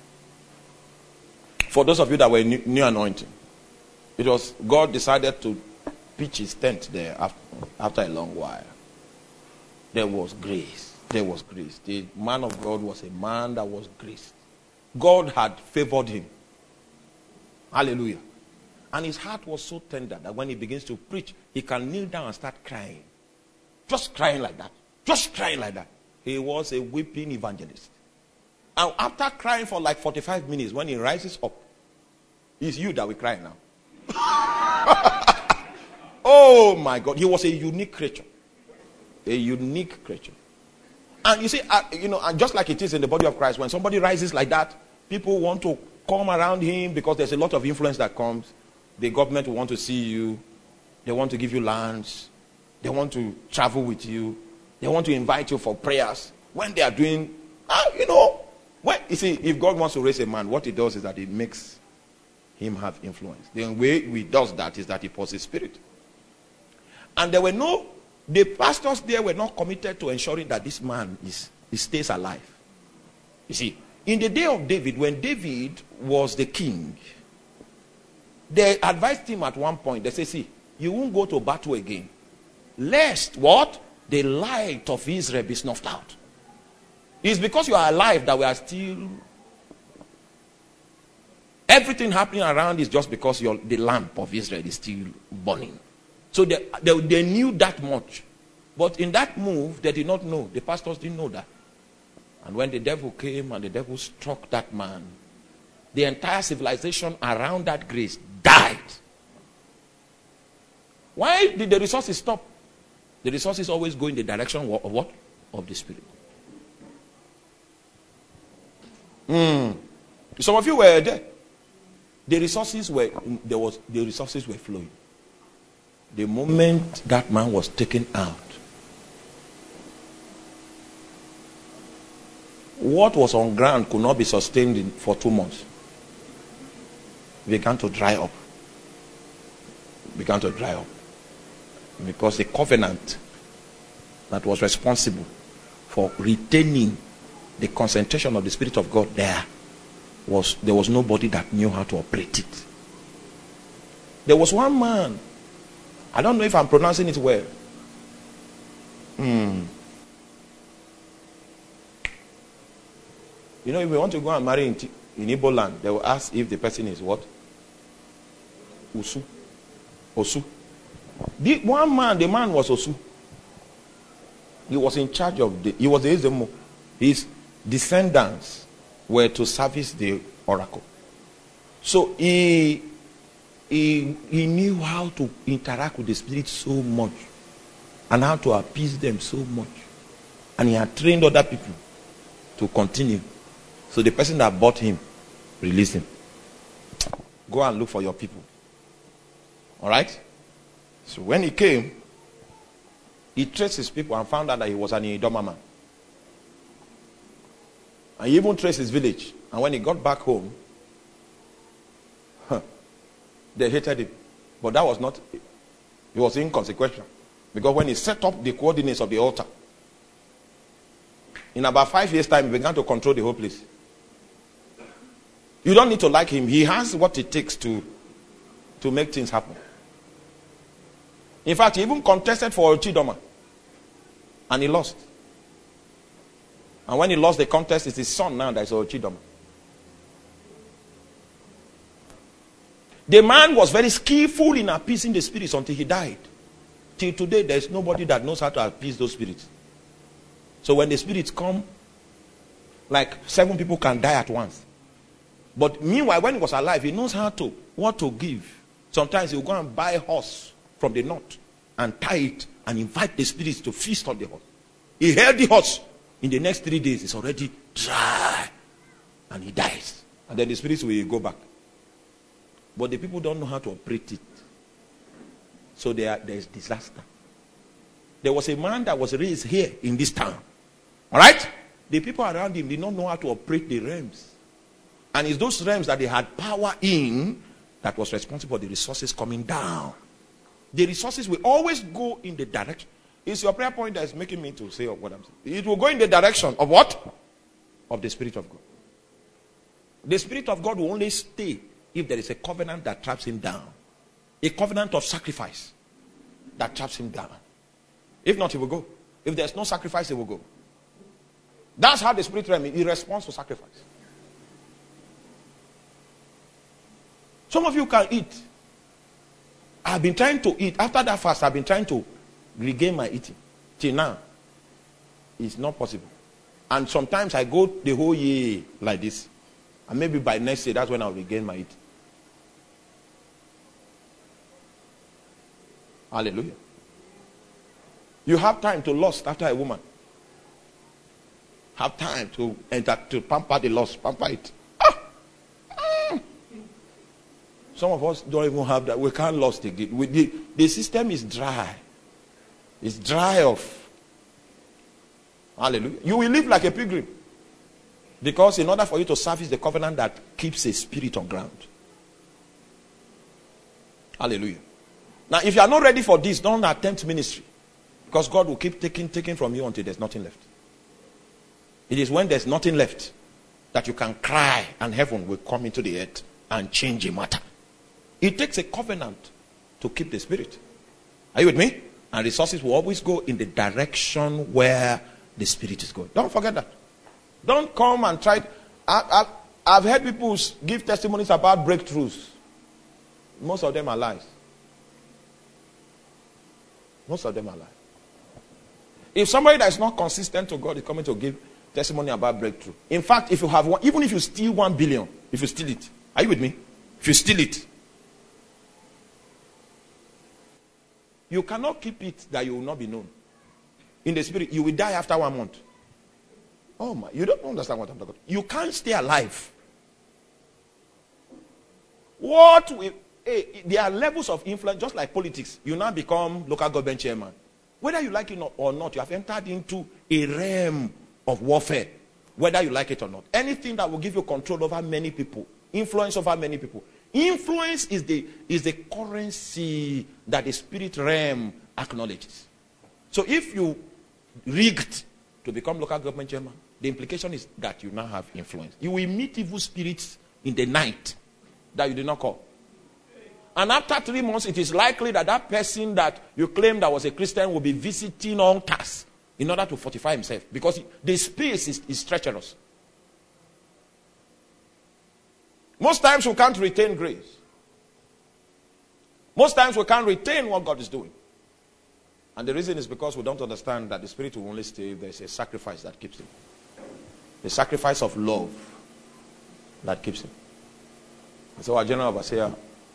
for those of you that were new, new anointing, it was God decided to pitch his tent there after, after a long while. There was grace. There was grace. The man of God was a man that was graced. God had favored him. Hallelujah. And his heart was so tender that when he begins to preach, he can kneel down and start crying. Just crying like that. Just crying like that. He was a weeping evangelist. And after crying for like forty-five minutes, when he rises up, it's you that will cry now. Oh my God. He was a unique creature. A unique creature. And you see, uh, you know, and just like it is in the body of Christ, when somebody rises like that, people want to come around him because there's a lot of influence that comes. The government will want to see you. They want to give you lands. They want to travel with you. They want to invite you for prayers. When they are doing, uh, you know, when, you see, if God wants to raise a man, what he does is that he makes him have influence. The way he does that is that he pours his spirit. And there were no, the pastors there were not committed to ensuring that this man is he stays alive. You see, in the day of David, when David was the king, they advised him at one point. They say, see, you won't go to battle again. Lest what? The light of Israel be snuffed out. It's because you are alive that we are still... Everything happening around is just because your, the lamp of Israel is still burning. So they, they, they knew that much. But in that move, they did not know. The pastors didn't know that. And when the devil came and the devil struck that man, the entire civilization around that grace died. Why did the resources stop? The resources always go in the direction of what? Of the Spirit. Mm. Some of you were there. The resources were there was the resources were flowing. The moment that man was taken out, what was on ground could not be sustained in, for two months. It began to dry up. It began to dry up. Because the covenant that was responsible for retaining the concentration of the Spirit of God there was, there was nobody that knew how to operate it. There was one man, I don't know if I'm pronouncing it well. Hmm. You know, if we want to go and marry in, in Igbo land, they will ask if the person is what? Usu. Osu. The one man, the man was Osu. He was in charge of the, he was the Ezemo. His descendants were to service the oracle. So he, he, he knew how to interact with the Spirit so much and how to appease them so much. And he had trained other people to continue. So the person that bought him released him. Go and look for your people. All right? So when he came, he traced his people and found out that he was an Idoma man. And he even traced his village. And when he got back home, huh, they hated him. But that was not, he was inconsequential. Because when he set up the coordinates of the altar, in about five years' time, he began to control the whole place. You don't need to like him. He has what it takes to, to make things happen. In fact, he even contested for Chidoma. And he lost. And when he lost the contest, it's his son now that is Chidoma. The man was very skillful in appeasing the spirits until he died. Till today, there's nobody that knows how to appease those spirits. So when the spirits come, like seven people can die at once. But meanwhile, when he was alive, he knows how to, what to give. Sometimes he'll go and buy a horse from the north and tie it and invite the spirits to feast on the horse. He held the horse. In the next three days, it's already dry. And he dies. And then the spirits will go back. But the people don't know how to operate it. So there, there's disaster. There was a man that was raised here in this town. All right? The people around him did not know how to operate the realms. And it's those realms that they had power in that was responsible for the resources coming down. The resources will always go in the direction. It's your prayer point that is making me to say what I'm saying. It will go in the direction of what? Of the Spirit of God. The Spirit of God will only stay if there is a covenant that traps him down. A covenant of sacrifice that traps him down. If not, he will go. If there's no sacrifice, he will go. That's how the Spirit realm is. He responds to sacrifice. Some of you can eat. I've been trying to eat. After that fast, I've been trying to regain my eating. Till now, it's not possible. And sometimes I go the whole year like this. And maybe by next year, that's when I'll regain my eating. Hallelujah. You have time to lust after a woman. Have time to enter to pamper the lust, pamper it. Ah! Ah! Some of us don't even have that. We can't lust again. We, the, the system is dry. It's dry off. Hallelujah. You will live like a pilgrim. Because in order for you to service the covenant that keeps a spirit on ground. Hallelujah. Now, if you are not ready for this, don't attempt ministry. Because God will keep taking, taking from you until there's nothing left. It is when there's nothing left that you can cry and heaven will come into the earth and change a matter. It takes a covenant to keep the spirit. Are you with me? And resources will always go in the direction where the spirit is going. Don't forget that. Don't come and try. I, I, I've heard people give testimonies about breakthroughs. Most of them are lies. Most of them are lies. If somebody that is not consistent to God is coming to give testimony about breakthrough. In fact, if you have one, even if you steal one billion, if you steal it, are you with me? If you steal it, you cannot keep it that you will not be known. In the spirit, you will die after one month. Oh my, you don't understand what I'm talking about. You can't stay alive. What we, hey, there are levels of influence, just like politics. You now become local government chairman. Whether you like it or not, you have entered into a realm of warfare. Whether you like it or not. Anything that will give you control over many people, influence over many people. Influence is the, is the currency that the spirit realm acknowledges. So if you rigged to become local government chairman, the implication is that you now have influence. You will meet evil spirits in the night that you did not call. And after three months, it is likely that that person that you claim that was a Christian will be visiting altars in order to fortify himself. Because the space is, is treacherous. Most times we can't retain grace. Most times we can't retain what God is doing. And the reason is because we don't understand that the spirit will only stay if there's a sacrifice that keeps him. The sacrifice of love that keeps him. And so our general overseer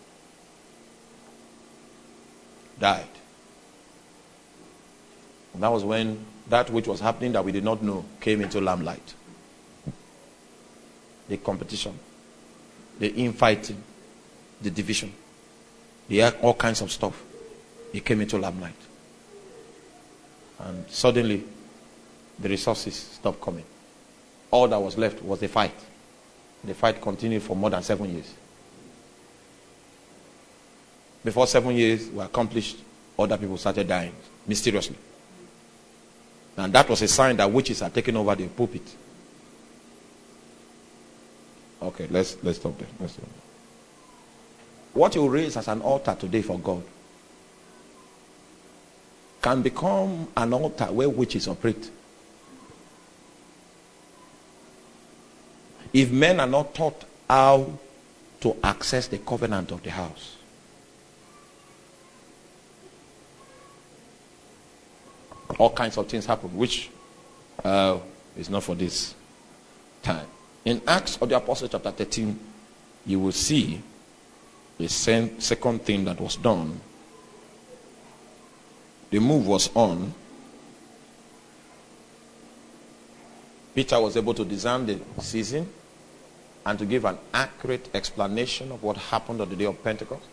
died. And that was when that which was happening that we did not know came into lamplight. The competition, the infighting, the division, the all kinds of stuff. It came into lamplight. And suddenly, the resources stopped coming. All that was left was the fight. The fight continued for more than seven years. Before seven years were accomplished, other people started dying mysteriously. And that was a sign that witches had taken over the pulpit. Okay, let's let's stop there. Let's stop. What you raise as an altar today for God can become an altar where witches operate. If men are not taught how to access the covenant of the house, all kinds of things happen, which uh, is not for this time. In Acts of the Apostles chapter thirteen, you will see the same second thing that was done. The move was on. Peter was able to discern the season and to give an accurate explanation of what happened on the day of Pentecost.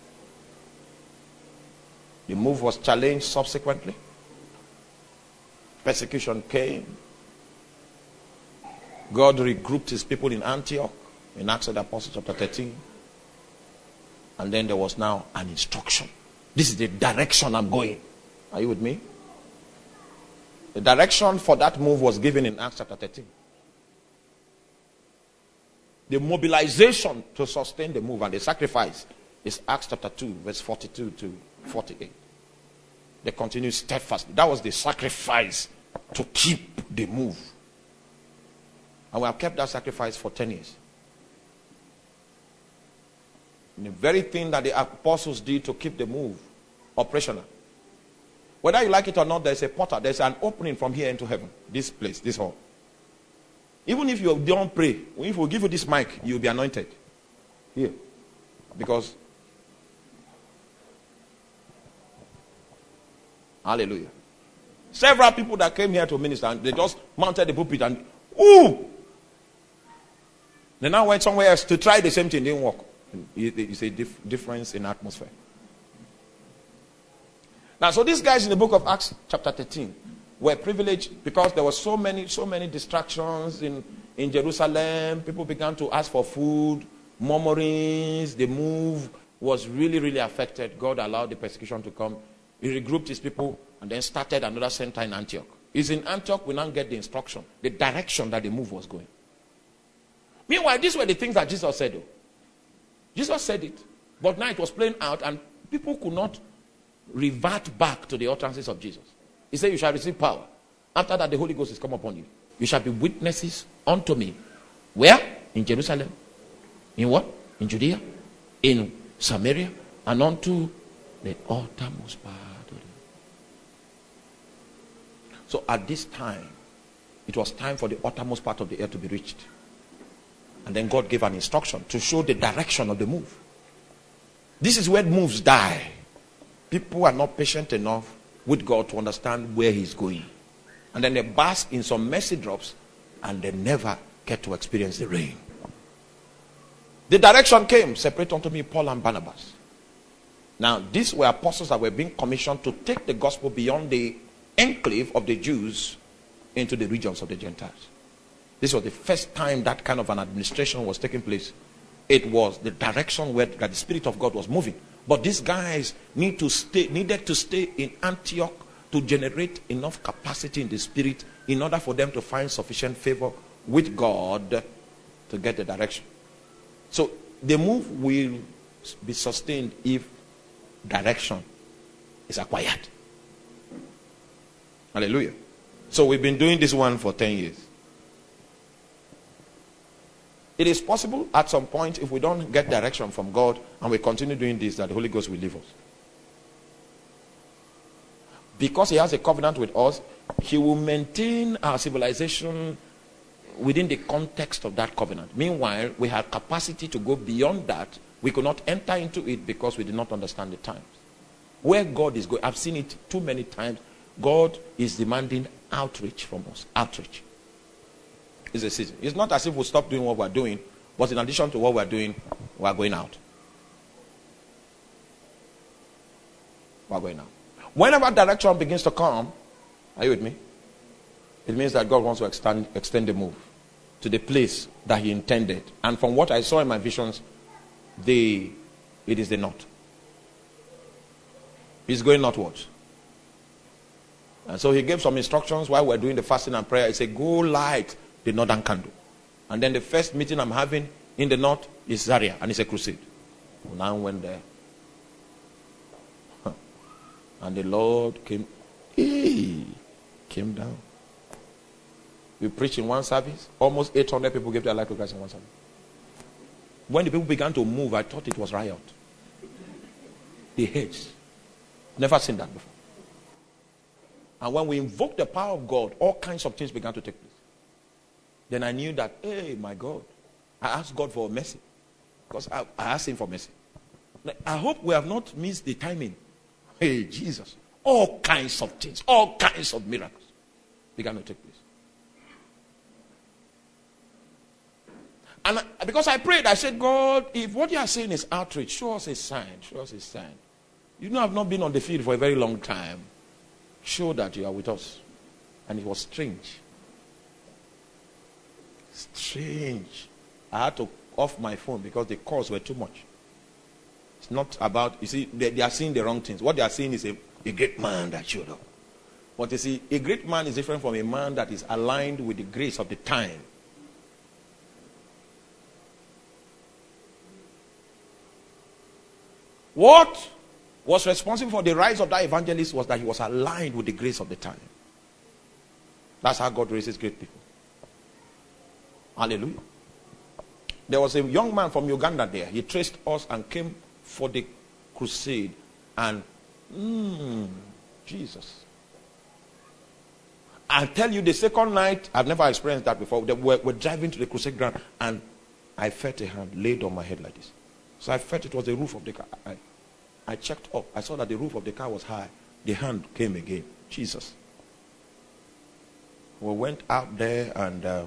The move was challenged subsequently. Persecution came. God regrouped his people in Antioch in Acts of the Apostles chapter thirteen. And then there was now an instruction. This is the direction I'm going. Are you with me? The direction for that move was given in Acts chapter thirteen. The mobilization to sustain the move and the sacrifice is Acts chapter two, verse forty-two to forty-eight. They continue steadfastly. That was the sacrifice to keep the move. And we have kept that sacrifice for ten years. And the very thing that the apostles did to keep the move operational. Whether you like it or not, there's a portal. There's an opening from here into heaven. This place, this hall. Even if you don't pray, if we give you this mic, you'll be anointed. Here. Because, hallelujah. Several people that came here to minister, and they just mounted the pulpit and, ooh! They now went somewhere else to try the same thing, didn't work. It's a dif- difference in atmosphere. Now, so these guys in the book of Acts chapter thirteen were privileged because there were so many, so many distractions in, in Jerusalem. People began to ask for food, murmurings, the move was really, really affected. God allowed the persecution to come. He regrouped his people and then started another center in Antioch. It's in Antioch we now get the instruction, the direction that the move was going. Meanwhile, these were the things that Jesus said, though. Jesus said it, but now it was playing out and people could not revert back to the utterances of Jesus. He said, you shall receive power. After that, the Holy Ghost is come upon you. You shall be witnesses unto me. Where? In Jerusalem. In what? In Judea. In Samaria. And unto the uttermost part of the earth. So at this time, it was time for the uttermost part of the earth to be reached. And then God gave an instruction to show the direction of the move. This is where moves die. People are not patient enough with God to understand where he's going. And then they bask in some messy drops and they never get to experience the rain. The direction came, separate unto me Paul and Barnabas. Now, these were apostles that were being commissioned to take the gospel beyond the enclave of the Jews into the regions of the Gentiles. This was the first time that kind of an administration was taking place. It was the direction where the Spirit of God was moving. But these guys need to stay, needed to stay in Antioch to generate enough capacity in the Spirit in order for them to find sufficient favor with God to get the direction. So the move will be sustained if direction is acquired. Hallelujah. So we've been doing this one for ten years. It is possible at some point, if we don't get direction from God and we continue doing this, that the Holy Ghost will leave us. Because he has a covenant with us, he will maintain our civilization within the context of that covenant. Meanwhile, we have capacity to go beyond that. We could not enter into it because we did not understand the times. Where God is going, I've seen it too many times. God is demanding outreach from us. Outreach. It's a season. It's not as if we stop doing what we're doing, but in addition to what we're doing, we're going out. We're going out. Whenever direction begins to come, are you with me? It means that God wants to extend, extend the move to the place that he intended. And from what I saw in my visions, the, it is the north. He's going northwards. And so he gave some instructions while we're doing the fasting and prayer. He said, go light the northern candle. And then the first meeting I'm having In the north is Zaria, and it's a crusade. We now went there. Huh. And the Lord came, hey, came down. We preached in one service. Almost eight hundred people gave their life to Christ in one service. When the people began to move, I thought it was riot. The heads. Never seen that before. And when we invoked the power of God, all kinds of things began to take place. Then I knew that, hey, my God. I asked God for mercy. Because I, I asked him for mercy. I hope we have not missed the timing. Hey, Jesus. All kinds of things, all kinds of miracles began to take place. And I, because I prayed, I said, God, if what you are saying is outreach, show us a sign. Show us a sign. You know, I've not been on the field for a very long time. Show that you are with us. And it was strange. Strange. I had to off my phone because the calls were too much. It's not about, you see, they, they are seeing the wrong things. What they are seeing is a, a great man that showed up. But you see, a great man is different from a man that is aligned with the grace of the time. What was responsible for the rise of that evangelist was that he was aligned with the grace of the time. That's how God raises great people. Hallelujah. There was a young man from Uganda there. He traced us and came for the crusade. And, mm, Jesus. I tell you, the second night, I've never experienced that before. We're, we're driving to the crusade ground, and I felt a hand laid on my head like this. So I felt it was the roof of the car. I, I checked up. I saw that the roof of the car was high. The hand came again. Jesus. We went out there, and uh,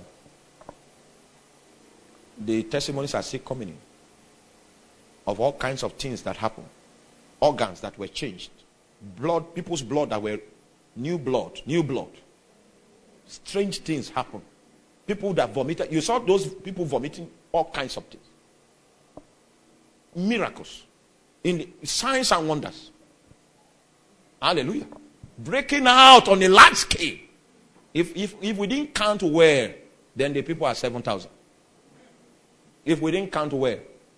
the testimonies are still coming in of all kinds of things that happened. Organs that were changed. Blood, people's blood that were new blood, new blood. Strange things happen. People that vomited. You saw those people vomiting all kinds of things. Miracles. In the, signs and wonders. Hallelujah. Breaking out on a large scale. If, if, if we didn't count where, then the people are seven thousand. If we didn't count where.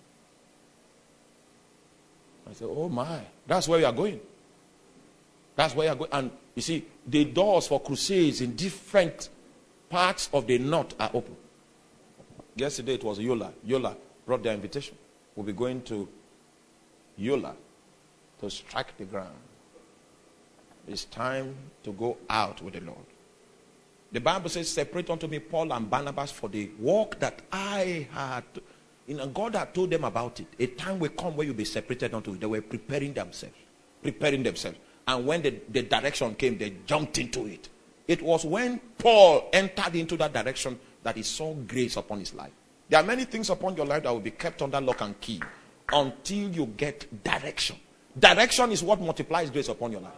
I said, oh my, that's where we are going. That's where you are going. And you see, the doors for crusades in different parts of the north are open. Yesterday it was Yola. Yola brought their invitation. We'll be going to Yola to strike the ground. It's time to go out with the Lord. The Bible says, separate unto me Paul and Barnabas for the work that I had. You know, God had told them about it. A time will come where you'll be separated unto it. They were preparing themselves. Preparing themselves. And when the, the direction came, they jumped into it. It was when Paul entered into that direction that he saw grace upon his life. There are many things upon your life that will be kept under lock and key until you get direction. Direction is what multiplies grace upon your life.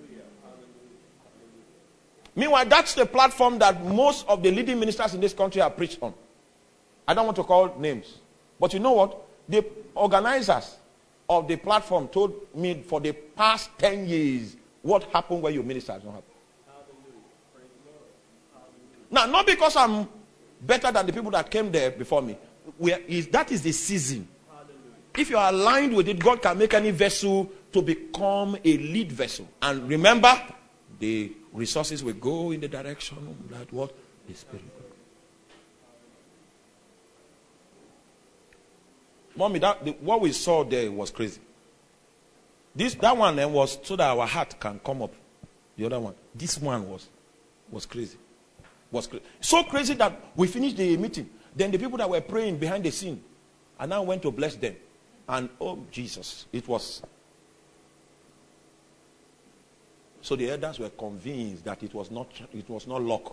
Meanwhile, that's the platform that most of the leading ministers in this country have preached on. I don't want to call names. But you know what? The organizers of the platform told me for the past ten years what happened where your ministers don't happen. Now, not because I'm better than the people that came there before me. We are, is, that is the season. If you are aligned with it, God can make any vessel to become a lead vessel. And remember, the resources will go in the direction that what the Spirit goes. Mommy, that, the, what we saw there was crazy. This that one then was so that our heart can come up. The other one, this one was was crazy. Was cra- so crazy that we finished the meeting. Then the people that were praying behind the scene, I now went to bless them, and oh Jesus, it was. So the elders were convinced that it was not it was not luck.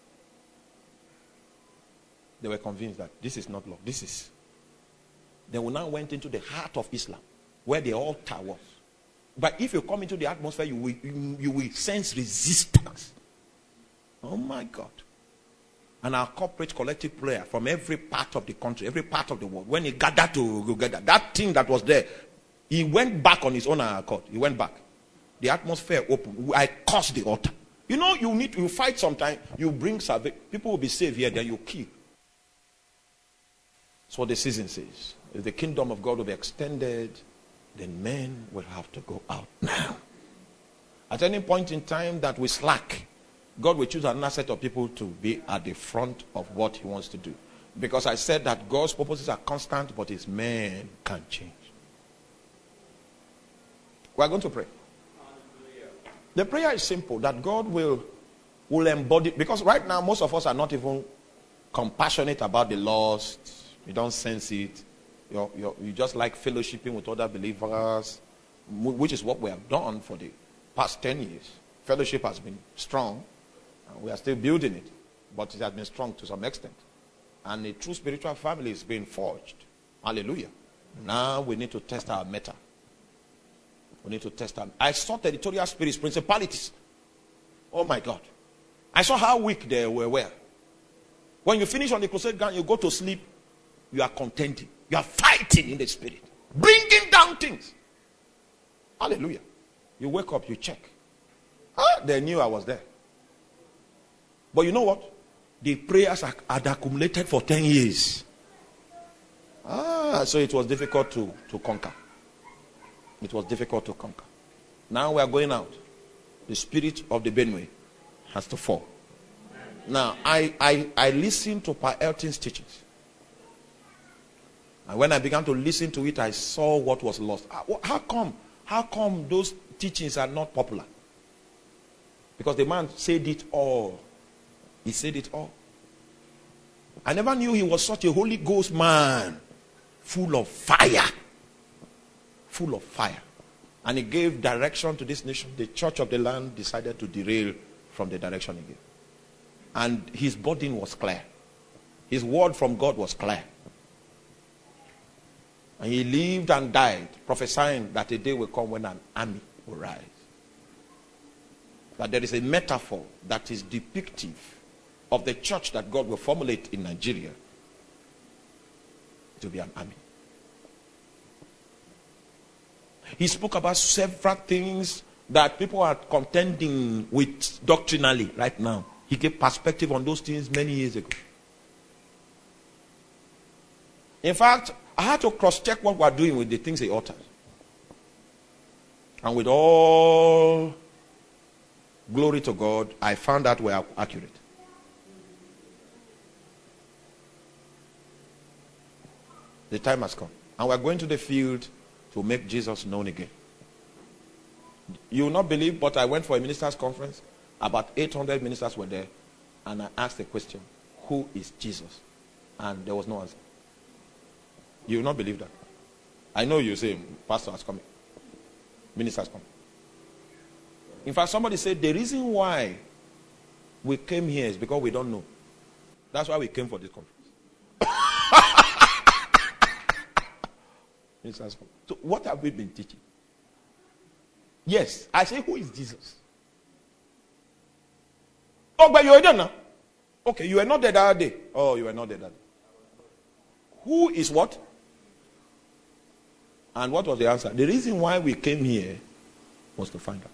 They were convinced that this is not luck. This is. Then we now went into the heart of Islam, where the altar was. But if you come into the atmosphere, you will, you, you will sense resistance. Oh my God. And our corporate collective prayer from every part of the country, every part of the world, when he gathered to gather, that thing that was there, he went back on his own accord. He went back. The atmosphere opened. I cursed the altar. You know, you need to you fight sometime, you bring salvation. People will be saved here, then you kill. That's what the season says. If the kingdom of God will be extended, then men will have to go out now. At any point in time that we slack, God will choose another set of people to be at the front of what he wants to do. Because I said that God's purposes are constant, but his men can change. We are going to pray. The prayer is simple, that God will, will embody, because right now most of us are not even compassionate about the lost. You don't sense it. You're, you're, you just like fellowshipping with other believers, which is what we have done for the past ten years. Fellowship has been strong, and we are still building it, but it has been strong to some extent. And a true spiritual family is being forged. Hallelujah. Now we need to test our metal. We need to test them. I saw territorial spirits, principalities. Oh my God. I saw how weak they were. were. When you finish on the crusade ground, you go to sleep, you are contending. You are fighting in the spirit. Bringing down things. Hallelujah. You wake up, you check. Ah, they knew I was there. But you know what? The prayers had accumulated for ten years. Ah, so it was difficult to, to conquer. It was difficult to conquer. Now we are going out. The spirit of the Benway has to fall. Now, I, I, I listened to Pa Elton's teachings. And when I began to listen to it, I saw what was lost. How come? How come those teachings are not popular? Because the man said it all. He said it all. I never knew he was such a Holy Ghost man. Full of fire. Full of fire. And he gave direction to this nation. The church of the land decided to derail from the direction he gave. And his burden was clear. His word from God was clear. And he lived and died, prophesying that a day will come when an army will rise. That there is a metaphor that is depictive of the church that God will formulate in Nigeria. It will be an army. He spoke about several things that people are contending with doctrinally right now. He gave perspective on those things many years ago. In fact, I had to cross-check what we are doing with the things he uttered. And with all glory to God, I found that we are accurate. The time has come. And we are going to the field to make Jesus known again. You will not believe, but I went for a ministers' conference. About eight hundred ministers were there. And I asked the question, who is Jesus? And there was no answer. You will not believe that. I know you say, pastor has come. Ministers come. In fact, somebody said, the reason why we came here is because we don't know. That's why we came for this conference. Ministers come. So what have we been teaching? Yes, I say, who is Jesus? Oh, but you were there now. Okay, you were not there that day. Oh, you were not there that day. Who is what? And what was the answer? The reason why we came here was to find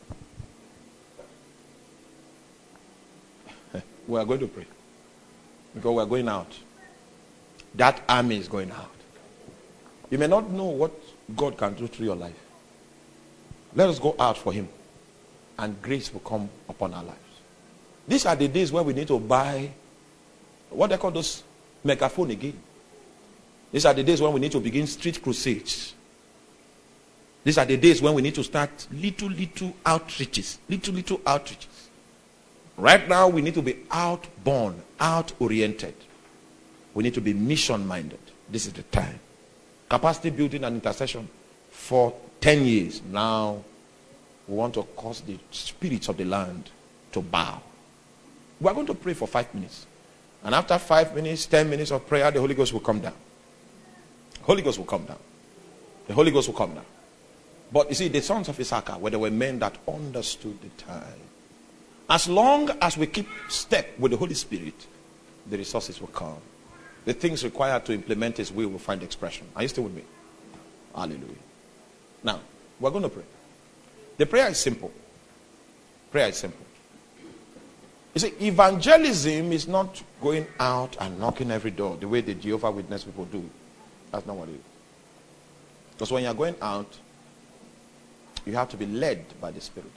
out. We are going to pray. Because we are going out. That army is going out. You may not know what God can do through your life. Let us go out for him. And grace will come upon our lives. These are the days where we need to buy, what they call those megaphone again. These are the days when we need to begin street crusades. These are the days when we need to start little, little outreaches. Little, little outreaches. Right now, we need to be outborn, out-oriented. We need to be mission-minded. This is the time. Capacity building and intercession for ten years. Now, we want to cause the spirits of the land to bow. We are going to pray for five minutes. And after five minutes, ten minutes of prayer, the Holy Ghost will come down. Holy Ghost will come down. The Holy Ghost will come down. But you see, the sons of Issachar, where there were men that understood the time. As long as we keep step with the Holy Spirit, the resources will come. The things required to implement his will will find expression. Are you still with me? Hallelujah. Now, we're going to pray. The prayer is simple. Prayer is simple. You see, evangelism is not going out and knocking every door the way the Jehovah's Witness people do. That's not what it is. Because when you're going out, you have to be led by the Spirit.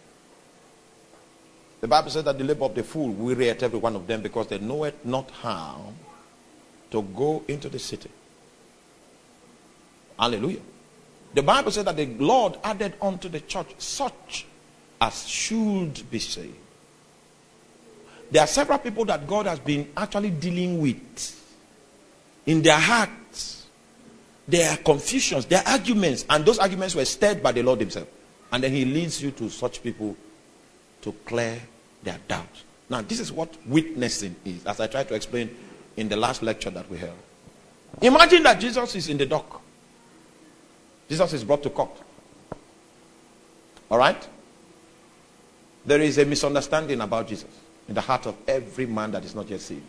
The Bible says that the labor of the fool wearieth every one of them, because they knoweth not how to go into the city. Hallelujah. The Bible says that the Lord added unto the church such as should be saved. There are several people that God has been actually dealing with in their hearts. Their confusions, their arguments, and those arguments were stirred by the Lord himself. And then he leads you to such people to clear their doubts. Now, this is what witnessing is, as I tried to explain in the last lecture that we held. Imagine that Jesus is in the dock. Jesus is brought to court. All right? There is a misunderstanding about Jesus in the heart of every man that is not yet saved.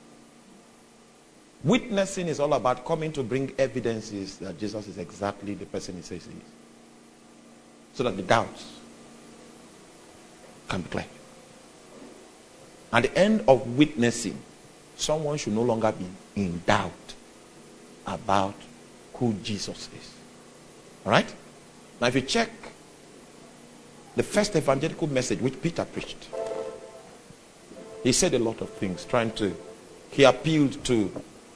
Witnessing is all about coming to bring evidences that Jesus is exactly the person he says he is, so that the doubts can be cleared. At the end of witnessing, someone should no longer be in doubt about who Jesus is. All right? Now, if you check the first evangelical message which Peter preached, he said a lot of things, trying to, he appealed to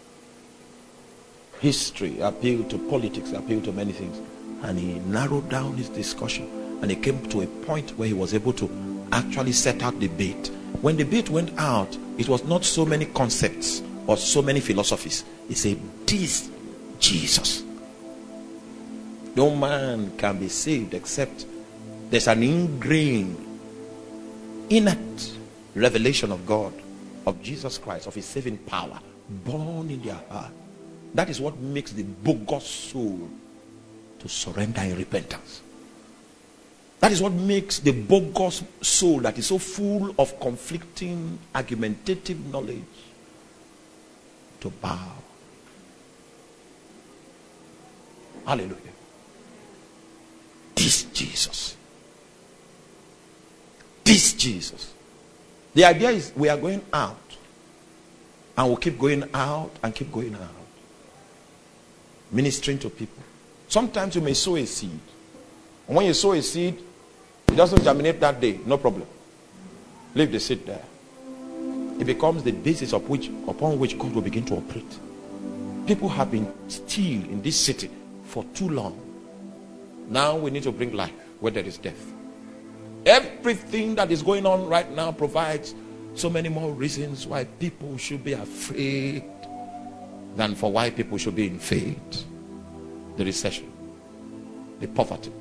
history, appealed to politics, appealed to many things. And he narrowed down his discussion. And he came to a point where he was able to actually set out the bait. When the bait went out, it was not so many concepts or so many philosophies. He said, this Jesus. No man can be saved except there's an ingrained, innate revelation of God, of Jesus Christ, of his saving power, born in their heart. That is what makes the bogus soul to surrender in repentance. That is what makes the bogus soul that is so full of conflicting, argumentative knowledge to bow. Hallelujah. This Jesus. This Jesus. The idea is we are going out, and we'll keep going out and keep going out. Ministering to people. Sometimes you may sow a seed. And when you sow a seed, it doesn't germinate that day. No problem. Leave the seed there. It becomes the basis of which, upon which God will begin to operate. People have been still in this city for too long. Now we need to bring life where there is death. Everything that is going on right now provides so many more reasons why people should be afraid than for why people should be in faith. The recession, the poverty.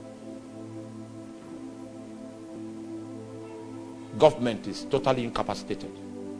Government is totally incapacitated.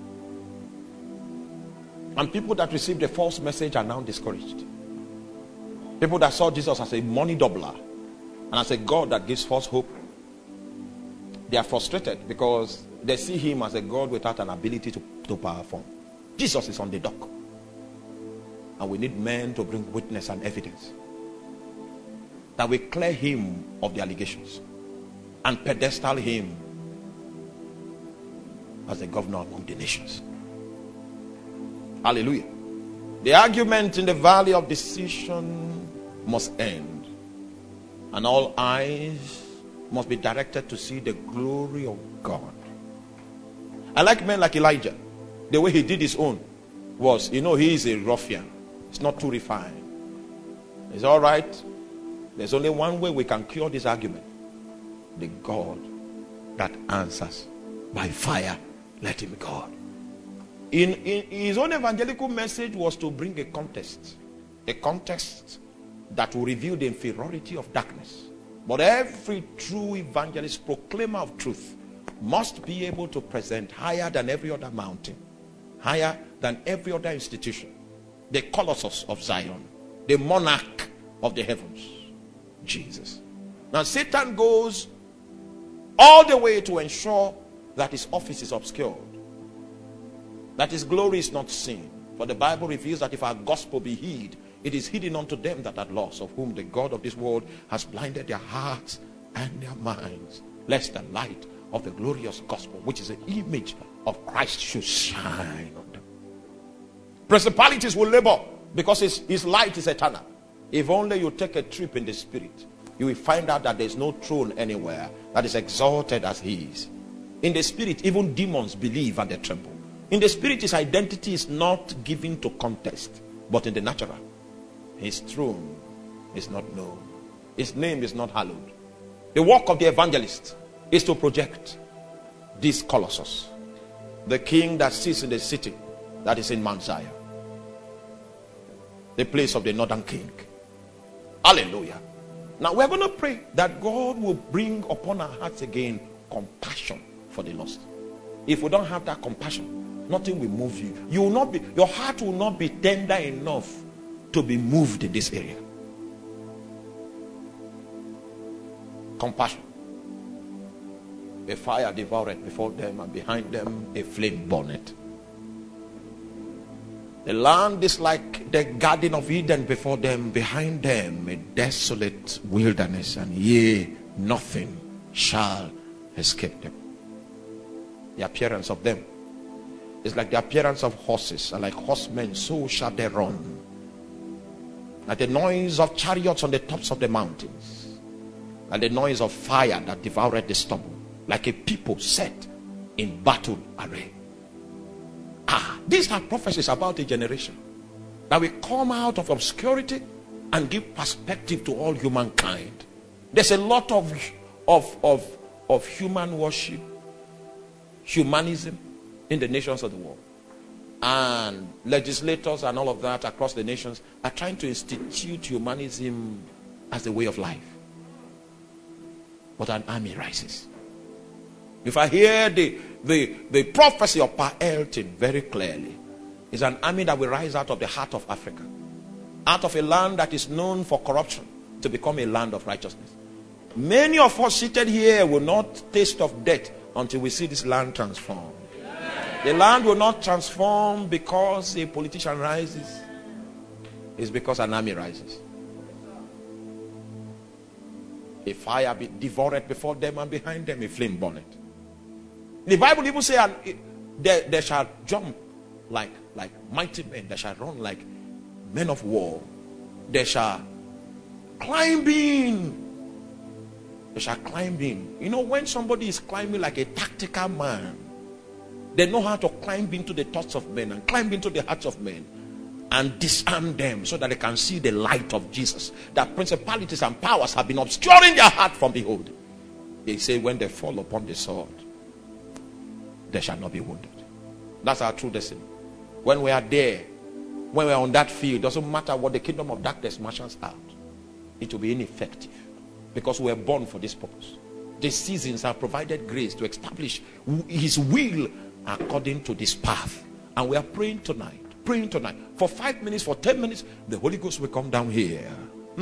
And people that received a false message are now discouraged. People that saw Jesus as a money doubler and as a God that gives false hope, they are frustrated because they see him as a God without an ability to, to perform. Jesus is on the dock. And we need men to bring witness and evidence that we clear him of the allegations and pedestal him as the governor among the nations. Hallelujah. The argument in the valley of decision must end, and all eyes must be directed to see the glory of God. I like men like Elijah. The way he did his own was, you know, he is a ruffian. It's not too refined. It's all right. There's only one way we can cure this argument. The God that answers by fire, let him be God. In, in his own evangelical message was to bring a contest. A contest that will reveal the inferiority of darkness. But every true evangelist, proclaimer of truth, must be able to present higher than every other mountain, higher than every other institution, the colossus of Zion, the monarch of the heavens, Jesus. Now Satan goes all the way to ensure that his office is obscured, that his glory is not seen. For the Bible reveals that if our gospel be hid, it is hidden unto them that are lost, of whom the God of this world has blinded their hearts and their minds, lest the light of the glorious gospel, which is the image of Christ, should shine on them. Principalities will labor because his, his light is eternal. If only you take a trip in the spirit, you will find out that there is no throne anywhere that is exalted as his. In the spirit, even demons believe and they tremble. In the spirit, his identity is not given to contest, but in the natural, his throne is not known. His name is not hallowed. The work of the evangelist is to project this colossus, the king that sits in the city that is in Mount Zion, the place of the northern king. Hallelujah. Now we're going to pray that God will bring upon our hearts again compassion for the lost. If we don't have that compassion, nothing will move you. You will not be, your heart will not be tender enough to be moved in this area. Compassion. A fire devoured before them, and behind them a flame burneth. The land is like the Garden of Eden before them, behind them a desolate wilderness, and yea, nothing shall escape them. The appearance of them is like the appearance of horses, and like horsemen, so shall they run. Like the noise of chariots on the tops of the mountains, and the noise of fire that devoured the stubble, like a people set in battle array. Ah, these are prophecies about a generation that will come out of obscurity and give perspective to all humankind. There's a lot of of of, of human worship, humanism in the nations of the world. And legislators and all of that across the nations are trying to institute humanism as a way of life. But an army rises. If I hear the, the, the prophecy of Pa Elton very clearly, it's an army that will rise out of the heart of Africa, out of a land that is known for corruption, to become a land of righteousness. Many of us seated here will not taste of death until we see this land transformed. The land will not transform because a politician rises. It's because an army rises. A fire be devoured before them, and behind them a flame burneth. The Bible even says, and they, they shall jump like, like mighty men. They shall run like men of war. They shall climb in. They shall climb in. You know, when somebody is climbing like a tactical man, they know how to climb into the thoughts of men and climb into the hearts of men and disarm them so that they can see the light of Jesus. That principalities and powers have been obscuring their heart from beholding. They say when they fall upon the sword, they shall not be wounded. That's our true destiny. When we are there, when we are on that field, it doesn't matter what the kingdom of darkness marches out. It will be ineffective because we are born for this purpose. The seasons have provided grace to establish his will according to this path. And we are praying tonight, praying tonight. For five minutes, for ten minutes, the Holy Ghost will come down here.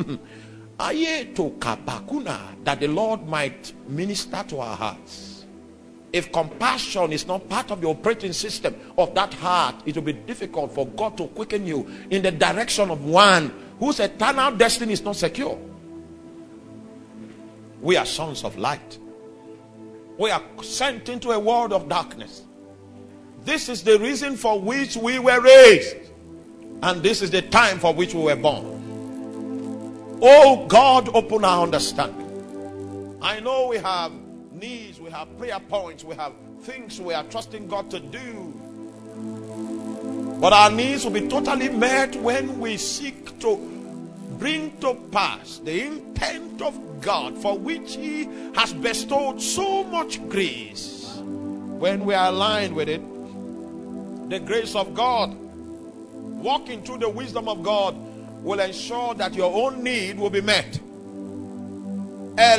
That the Lord might minister to our hearts. If compassion is not part of the operating system of that heart, it will be difficult for God to quicken you in the direction of one whose eternal destiny is not secure. We are sons of light. We are sent into a world of darkness. This is the reason for which we were raised. And this is the time for which we were born. Oh God, open our understanding. I know we have needs, we have prayer points, we have things we are trusting God to do. But our needs will be totally met when we seek to bring to pass the intent of God for which He has bestowed so much grace. When we are aligned with it, the grace of God, walking through the wisdom of God, will ensure that your own need will be met. May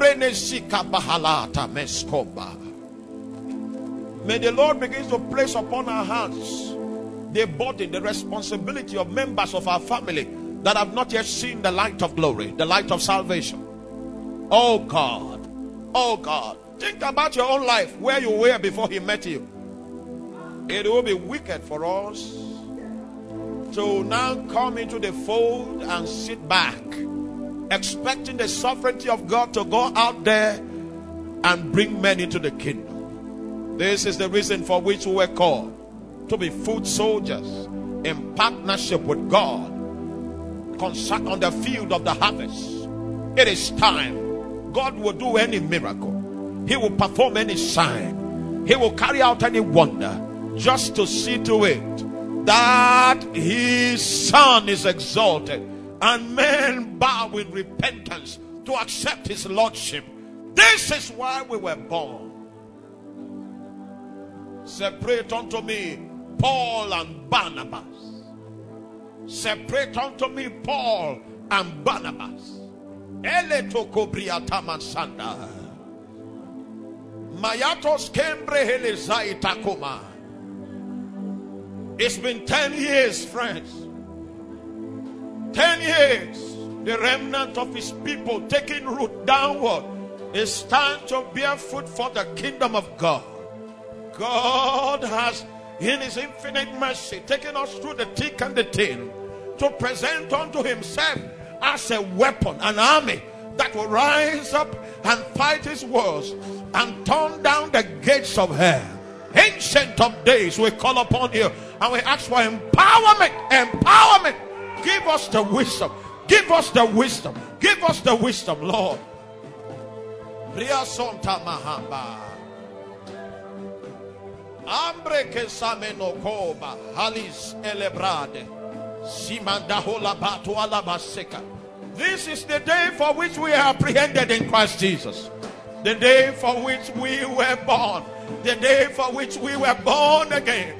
the Lord begin to place upon our hands the burden, the responsibility of members of our family that have not yet seen the light of glory, the light of salvation. Oh God, oh God, think about your own life, where you were before He met you. It will be wicked for us to now come into the fold and sit back, expecting the sovereignty of God to go out there and bring men into the kingdom. This is the reason for which we were called to be foot soldiers in partnership with God on the field of the harvest. It is time. God will do any miracle. He will perform any sign. He will carry out any wonder just to see to it that his son is exalted and men bow in repentance to accept his lordship. This is why we were born. Separate unto me Paul and Barnabas. Separate unto me Paul and Barnabas. Eletokobriatamansanda. Mayatos kembre helezaitakoma. It's been ten years, friends. Ten years. The remnant of his people taking root downward. It's time to bear fruit for the kingdom of God. God has, in his infinite mercy, taken us through the thick and the thin to present unto himself as a weapon, an army that will rise up and fight his wars and turn down the gates of hell. Ancient of days, we call upon you and we ask for empowerment. Empowerment. Give us the wisdom. Give us the wisdom. Give us the wisdom, Lord. Ria Sonta Mahamba. Ambre que sameno koba halis elebrade. Simandahola batu alabaseka. This is the day for which we are apprehended in Christ Jesus. The day for which we were born. The day for which we were born again.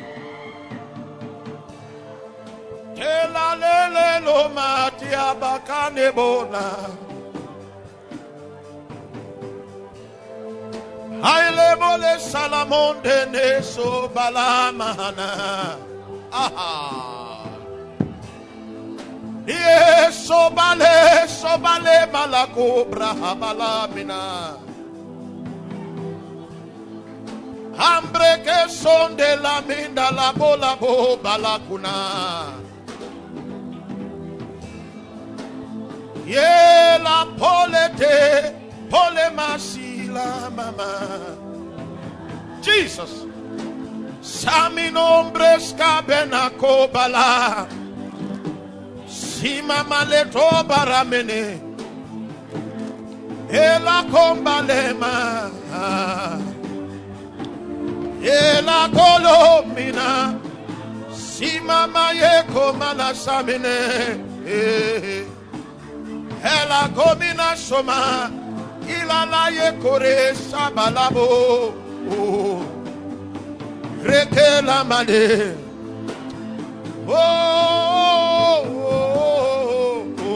Tela lele lo matia bakane bona. Hailebole salamon de neso balamana. Aha. Yes, sobale, sobale malakobra balamina. Hambre que son de la minda la bola bo balakuna. Ye la polete, pole masila mama. Jesus. Sami nombres cabena kobala. Sima maleto baramene. Ela kombalema. Ela kolomina. Sima maye komala samine. Ela komina soma. Ila la ye kore sabalabo. Reke la made. Oh, oh, oh,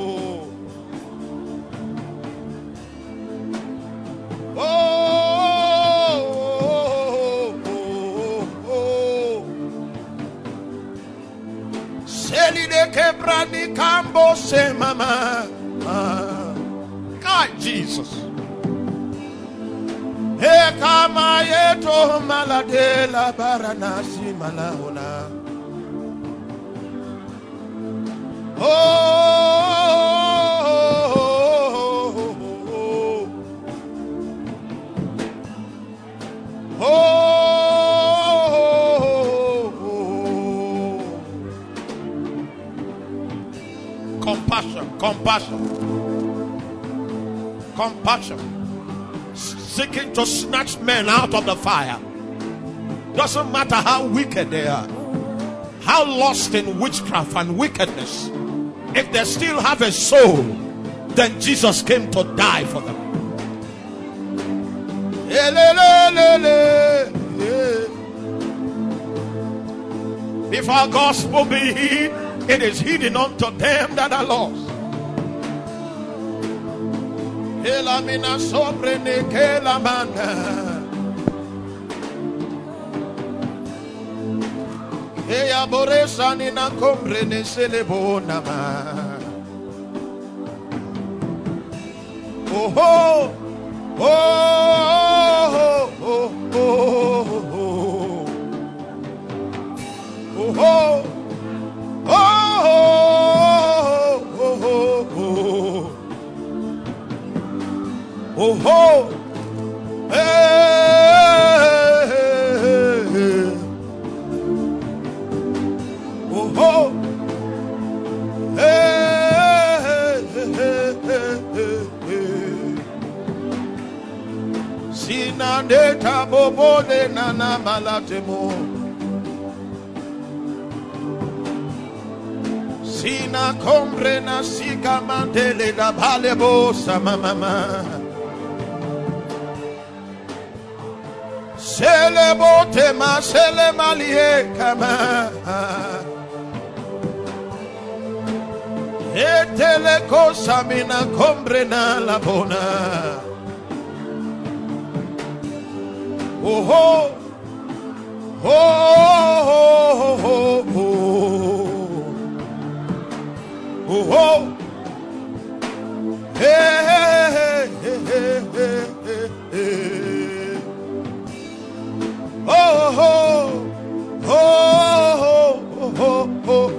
oh, oh, oh. Seli de quebrani cambo se mama. God, Jesus. E kama yeto malade la baranasi malahona. Oh, oh, oh, oh. Compassion, compassion, compassion. Seeking to snatch men out of the fire. Doesn't matter how wicked they are, how lost in witchcraft and wickedness. If they still have a soul, then Jesus came to die for them. If our gospel be hid, it is hidden unto them that are lost. Elamina sobre ne que la manda. Ella boresa ni na comprene se le bona ma. Oh oh oh oh oh oh oh oh oh oh oh oh. Sina deta bobo de nana malatemo. Sina combre na sika mandele da balebo sama mama. Sele bote ma sele malie kama. Etele cosa mina combre na la bona. Oh oh oh oh oh oh oh oh hey hey hey hey hey hey oh oh oh oh oh oh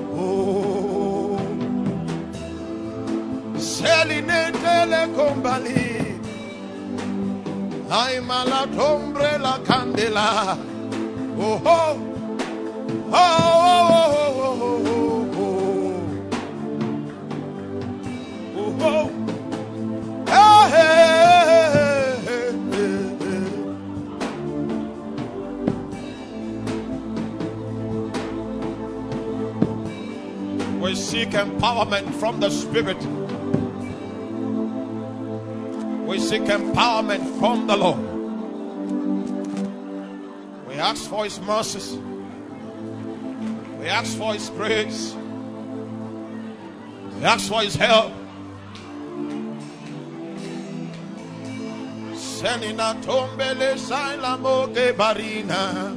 Seline tele combali Ay malatombre la candela. Oh oh oh oh oh oh oh hey hey hey. We seek empowerment from the Spirit. We seek empowerment from the Lord. We ask for His mercies. We ask for His grace. We ask for His help. Senina tombele sailamo ke barina.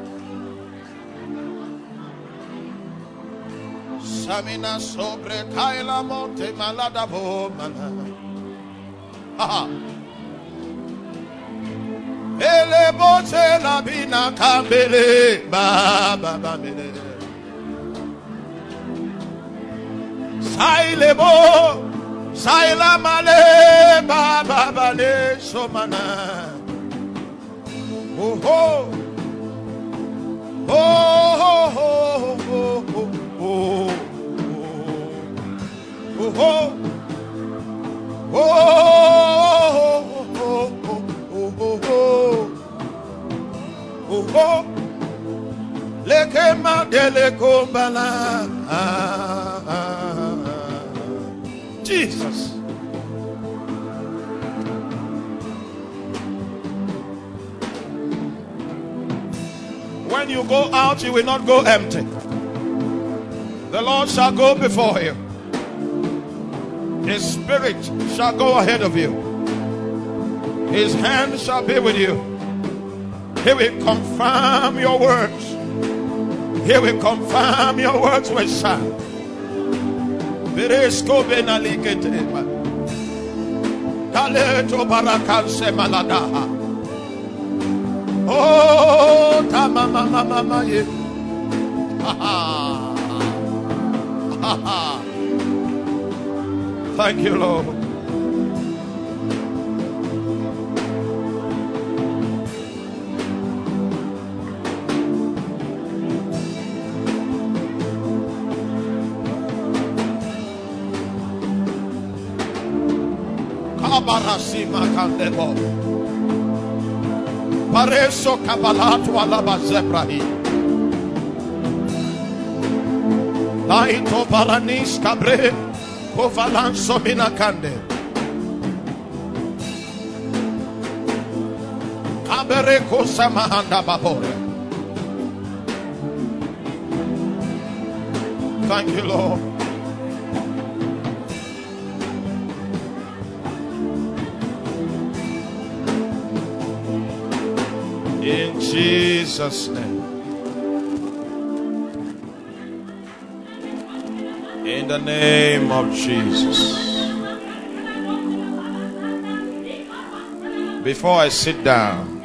Samina sobre kaila monte malada bomana. Ah, ele bote la bina kambele ba ba ba mele. Saile bo, saila male ba ba ba le somana. Oh oh, oh oh oh oh oh oh oh oh. Oh, oh, oh, oh, oh, oh, oh, oh, leke madele kombala. Jesus. When you go out, you will not go empty. The Lord shall go before you. His Spirit shall go ahead of you. His hand shall be with you. He will confirm your words. He will confirm your words with sign. Beresko benalikete. Kaleto barakanse maladaha. Oh, tamama mama mama ye. Ha ha. Ha ha. Thank you, Lord. Kabarasima kandebo. Pareso kabalatu alaba zebrahi. Laito baranis kabre. Kovalanso minakande. Kabere kosamahanda babore. Thank you, Lord. In Jesus' name. In the name of Jesus. Before I sit down,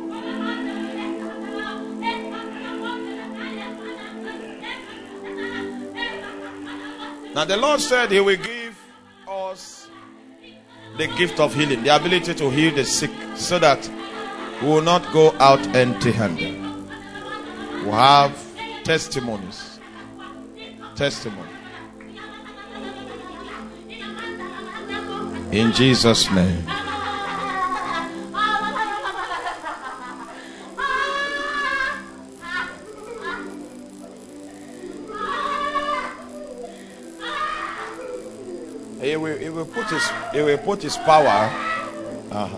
now the Lord said He will give us the gift of healing, the ability to heal the sick, so that we will not go out empty-handed. We'll have testimonies. Testimony. In Jesus' name. He will, he will put his he will put his power. Uh-huh.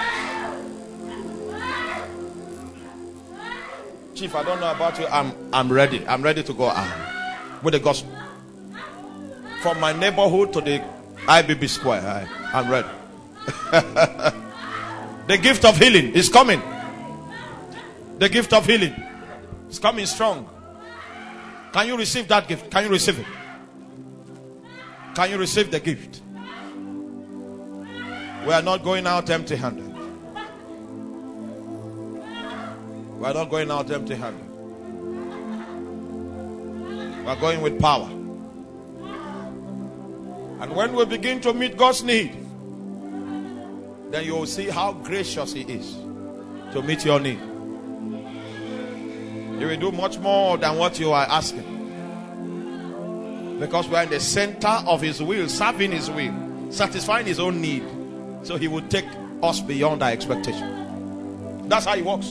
Chief, I don't know about you. I'm I'm ready. I'm ready to go out with the gospel. From my neighborhood to the I B B square. I, I'm ready. The gift of healing is coming. The gift of healing is coming strong. Can you receive that gift? Can you receive it? Can you receive the gift? We are not going out empty-handed. We are not going out empty-handed. We are going with power. And when we begin to meet God's need, then you will see how gracious He is to meet your need. He will do much more than what you are asking. Because we are in the center of His will, serving His will, satisfying His own need. So He will take us beyond our expectation. That's how He works.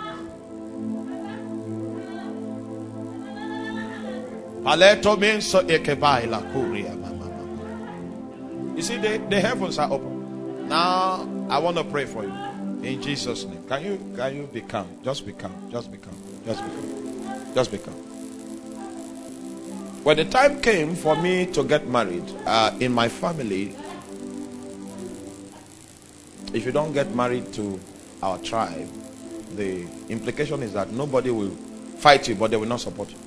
You see, the, the heavens are open. Now I want to pray for you in Jesus' name. Can you can you be calm? Just be calm. Just be calm. Just be calm. Just be calm. When the time came for me to get married, uh, in my family, if you don't get married to our tribe, the implication is that nobody will fight you, but they will not support you.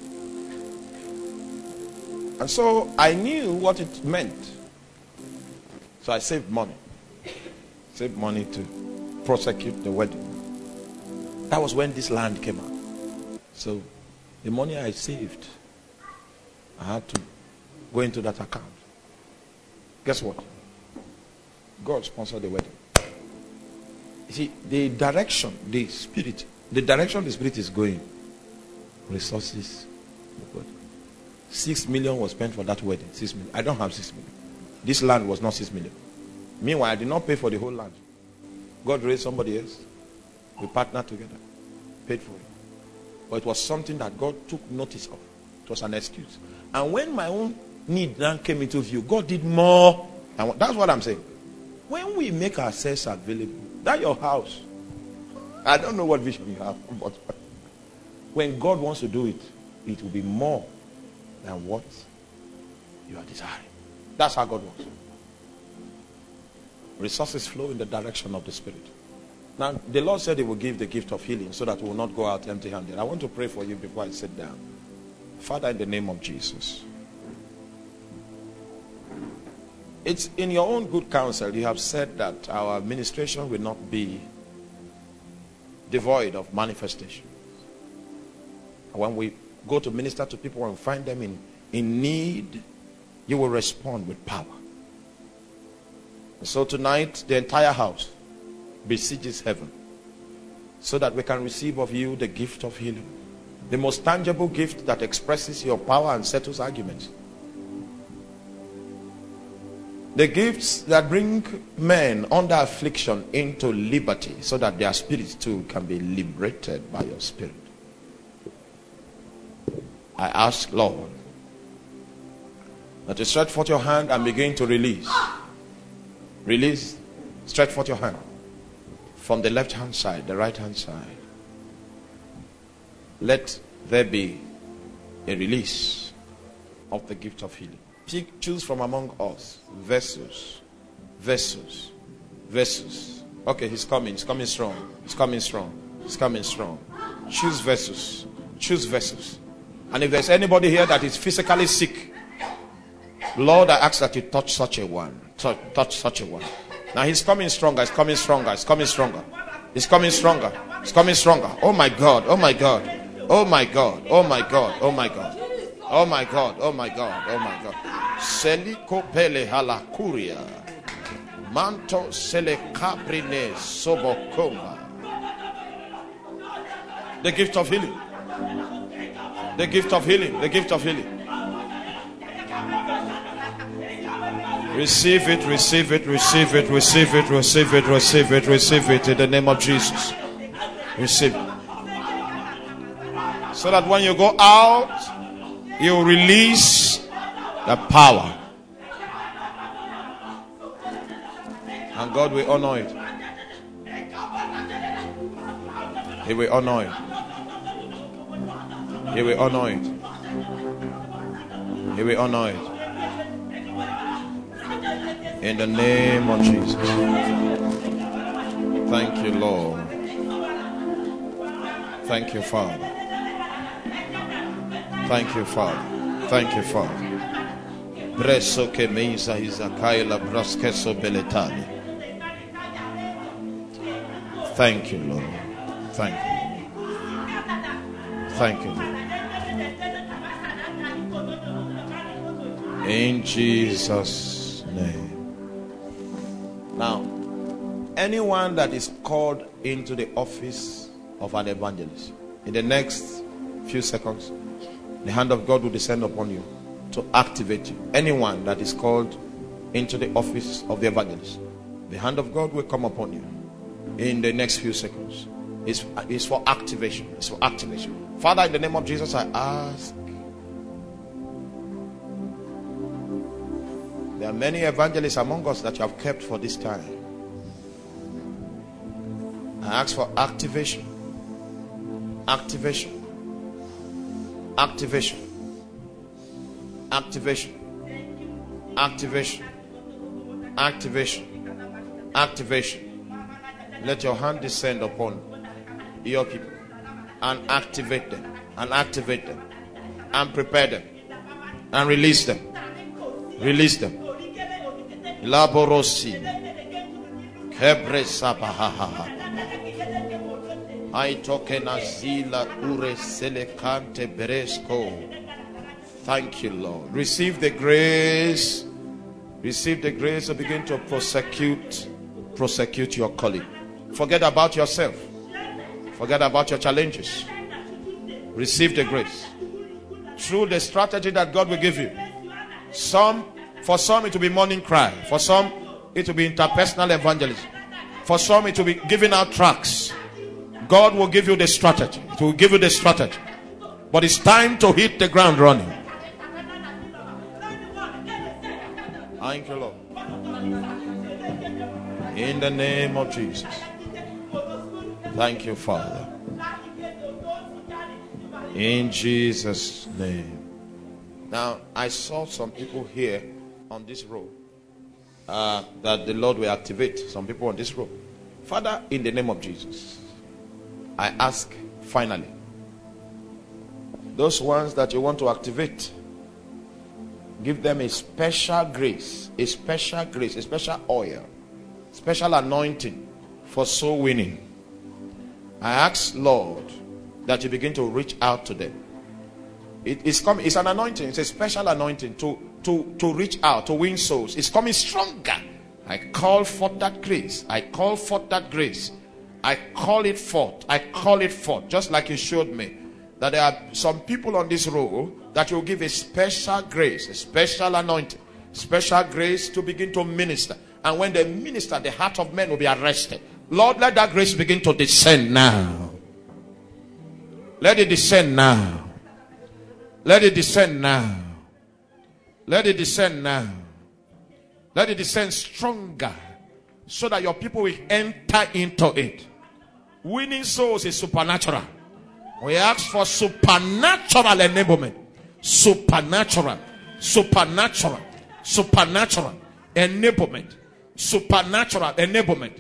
And so I knew what it meant. So I saved money. Saved money to prosecute the wedding. That was when this land came out. So the money I saved, I had to go into that account. Guess what? God sponsored the wedding. You see, the direction, the spirit, the direction the spirit is going, resources. Six million was spent for that wedding. Six million. I don't have six million. This land was not six million. Meanwhile, I did not pay for the whole land. God raised somebody else. We partnered together. Paid for it. But it was something that God took notice of. It was an excuse. And when my own need then came into view, God did more. And that's what I'm saying. When we make ourselves available, that's your house. I don't know what vision you have, but when God wants to do it, it will be more than what you are desiring. That's how God works. Resources flow in the direction of the Spirit. Now, the Lord said He will give the gift of healing so that we will not go out empty-handed. I want to pray for you before I sit down. Father, in the name of Jesus. It's in your own good counsel. You have said that our administration will not be devoid of manifestation. When we go to minister to people and find them in, in need, you will respond with power. So tonight, the entire house besieges heaven so that we can receive of you the gift of healing. The most tangible gift that expresses your power and settles arguments. The gifts that bring men under affliction into liberty so that their spirits too can be liberated by your Spirit. I ask, Lord, that you stretch forth your hand and begin to release. Release. Stretch forth your hand. From the left hand side, the right hand side. Let there be a release of the gift of healing. Choose from among us vessels. Vessels. Vessels. Okay, he's coming. He's coming strong. He's coming strong. He's coming strong. Choose vessels. Choose vessels. And if there's anybody here that is physically sick, Lord, I ask that you touch such a one. Touch, touch such a one. Now he's coming stronger. He's coming stronger. He's coming stronger. He's coming stronger. He's coming stronger. Oh my God. Oh my God. Oh my God. Oh my God. Oh my God. Oh my God. Oh my God. Oh my God. Seliko pele halakuria. Manto sele caprine sobokoma. The gift of healing. The gift of healing. The gift of healing. Receive it, receive it, receive it, receive it, receive it, receive it, receive it in the name of Jesus. Receive it. So that when you go out, you release the power. And God will honor it. He will honor it. He will honor it. He will honor it. In the name of Jesus. Thank you, Lord. Thank you, Father. Thank you, Father. Thank you, Father. Breso que misa izakaila braskeso beletali. Thank you, Lord. Thank you. Thank you, Lord. In Jesus' name. Now, anyone that is called into the office of an evangelist, in the next few seconds, the hand of God will descend upon you to activate you. Anyone that is called into the office of the evangelist, the hand of God will come upon you in the next few seconds. It's, it's for activation. It's for activation. Father, in the name of Jesus, I ask. There are many evangelists among us that you have kept for this time. I ask for activation. Activation. Activation. Activation. Activation. Activation. Activation. Let your hand descend upon your people and activate them. And activate them. And prepare them. And release them. Release them. Laborosi. Kebresabahaha. I tokena zila ure selekante beresko. Thank you, Lord. Receive the grace. Receive the grace to begin to prosecute, prosecute your calling. Forget about yourself. Forget about your challenges. Receive the grace. Through the strategy that God will give you. Some, for some it will be morning cry. For some it will be interpersonal evangelism. For some it will be giving out tracts. God will give you the strategy. It will give you the strategy. But it's time to hit the ground running. Thank you, Lord. In the name of Jesus. Thank you, Father. In Jesus' name. Now, I saw some people here on this road uh, that the Lord will activate. Some people on this road. Father, in the name of Jesus, I ask finally, those ones that you want to activate, give them a special grace, a special grace, a special oil, special anointing for soul winning. I ask, Lord, that you begin to reach out to them. It is coming. It's an anointing. It's a special anointing to, to, to reach out, to win souls. It's coming stronger. I call forth that grace. I call forth that grace. I call it forth. I call it forth. Just like you showed me. That there are some people on this road that will give a special grace, a special anointing, special grace to begin to minister. And when they minister, the heart of men will be arrested. Lord, let that grace begin to descend now. Let it descend now. Let it descend now. Let it descend now. Let it descend stronger so that your people will enter into it. Winning souls is supernatural. We ask for supernatural enablement. Supernatural. Supernatural. Supernatural enablement. Supernatural enablement.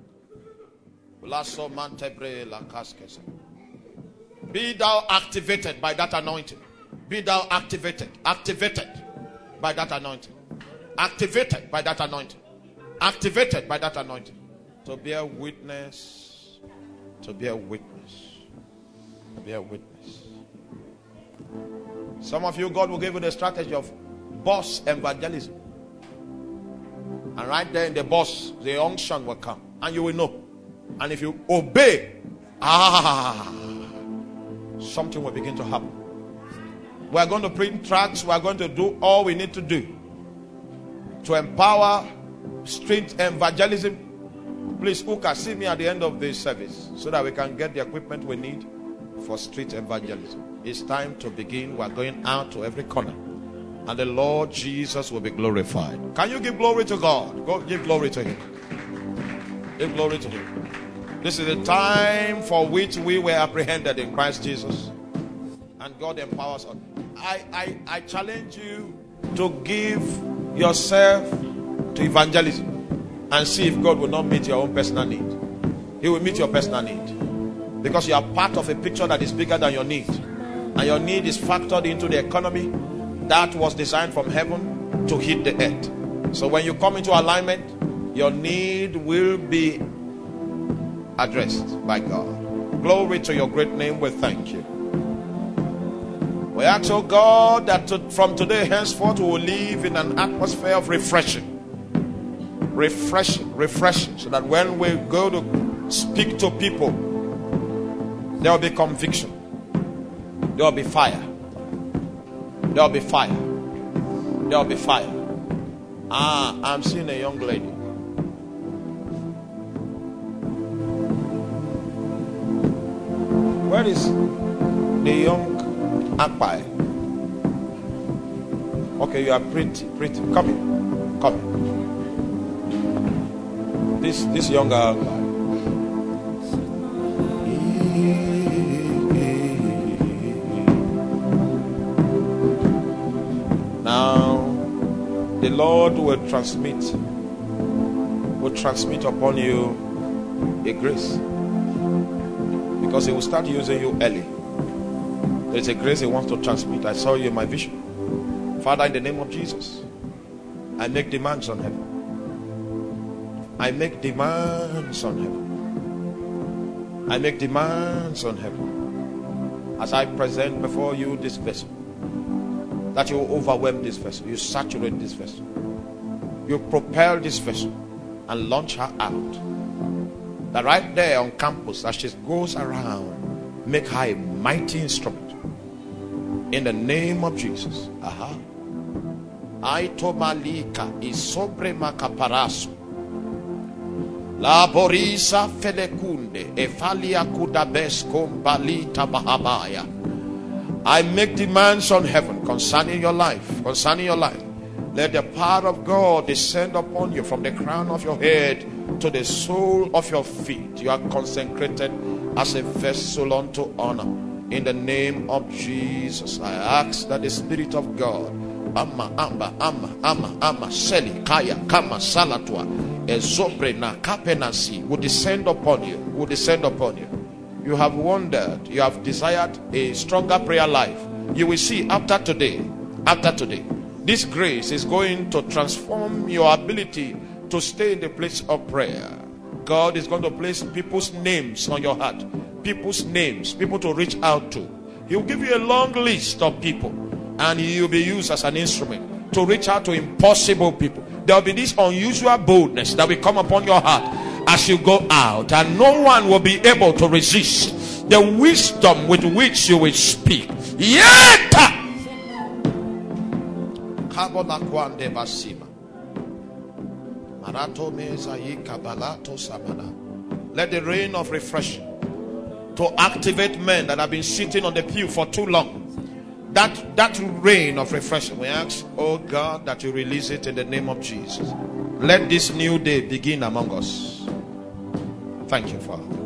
Be thou activated by that anointing. Be thou activated. Activated by that anointing. Activated by that anointing. Activated by that anointing. To bear witness. To bear witness. To bear witness. Some of you, God will give you the strategy of boss evangelism. And right there in the boss, the unction will come. And you will know. And if you obey, ah, something will begin to happen. We are going to print tracts. We are going to do all we need to do to empower street evangelism. Please, Uka, see me at the end of this service so that we can get the equipment we need for street evangelism. It's time to begin. We are going out to every corner. And the Lord Jesus will be glorified. Can you give glory to God? Go give glory to Him. Give glory to him. This is the time for which we were apprehended in Christ Jesus. And God empowers us. I, I, I challenge you to give yourself to evangelism and see if God will not meet your own personal need. He will meet your personal need. Because you are part of a picture that is bigger than your need. And your need is factored into the economy that was designed from heaven to hit the earth. So when you come into alignment, your need will be addressed by God. Glory to your great name. We thank you. We ask, oh God, that to, from today henceforth we will live in an atmosphere of refreshing. Refreshing, refreshing. So that when we go to speak to people, there will be conviction. There will be fire. There will be fire. There will be fire. Ah, I'm seeing a young lady. Where is the young Akpai? Okay, you are pretty, pretty. Come here. Come here. This, this younger Akpai. Now, the Lord will transmit, will transmit upon you a grace. Because he will start using you early. There's a grace he wants to transmit. I saw you in my vision. Father, in the name of Jesus, I make demands on heaven. I make demands on heaven. I make demands on heaven. As I present before you this vessel, that you overwhelm this vessel, you saturate this vessel, you propel this vessel and launch her out. That right there on campus, as she goes around, make her a mighty instrument. In the name of Jesus. Aha. Aitomalika isobre makaparasu. La borisa felekunde efalia kudabes kombalita bahabaya. I make demands on heaven concerning your life, concerning your life. Let the power of God descend upon you from the crown of your head to the sole of your feet. You are consecrated as a vessel unto honor. In the name of Jesus, I ask that the Spirit of God, Amma, Amma, Amma, Amma, Amma, Seli, Kaya, Kama, Salatua, Ezobre, na Kapenasi, will descend upon you, will descend upon you. You have wondered, you have desired a stronger prayer life. You will see after today, after today, this grace is going to transform your ability to stay in the place of prayer. God is going to place people's names on your heart. People's names, people to reach out to. He will give you a long list of people, and you will be used as an instrument to reach out to impossible people. There will be this unusual boldness that will come upon your heart as you go out, and no one will be able to resist the wisdom with which you will speak. Yeta! Let the rain of refreshing to activate men that have been sitting on the pew for too long, that that rain of refreshing, we ask, oh God, that you release it in the name of Jesus. Let this new day begin among us. Thank you, Father.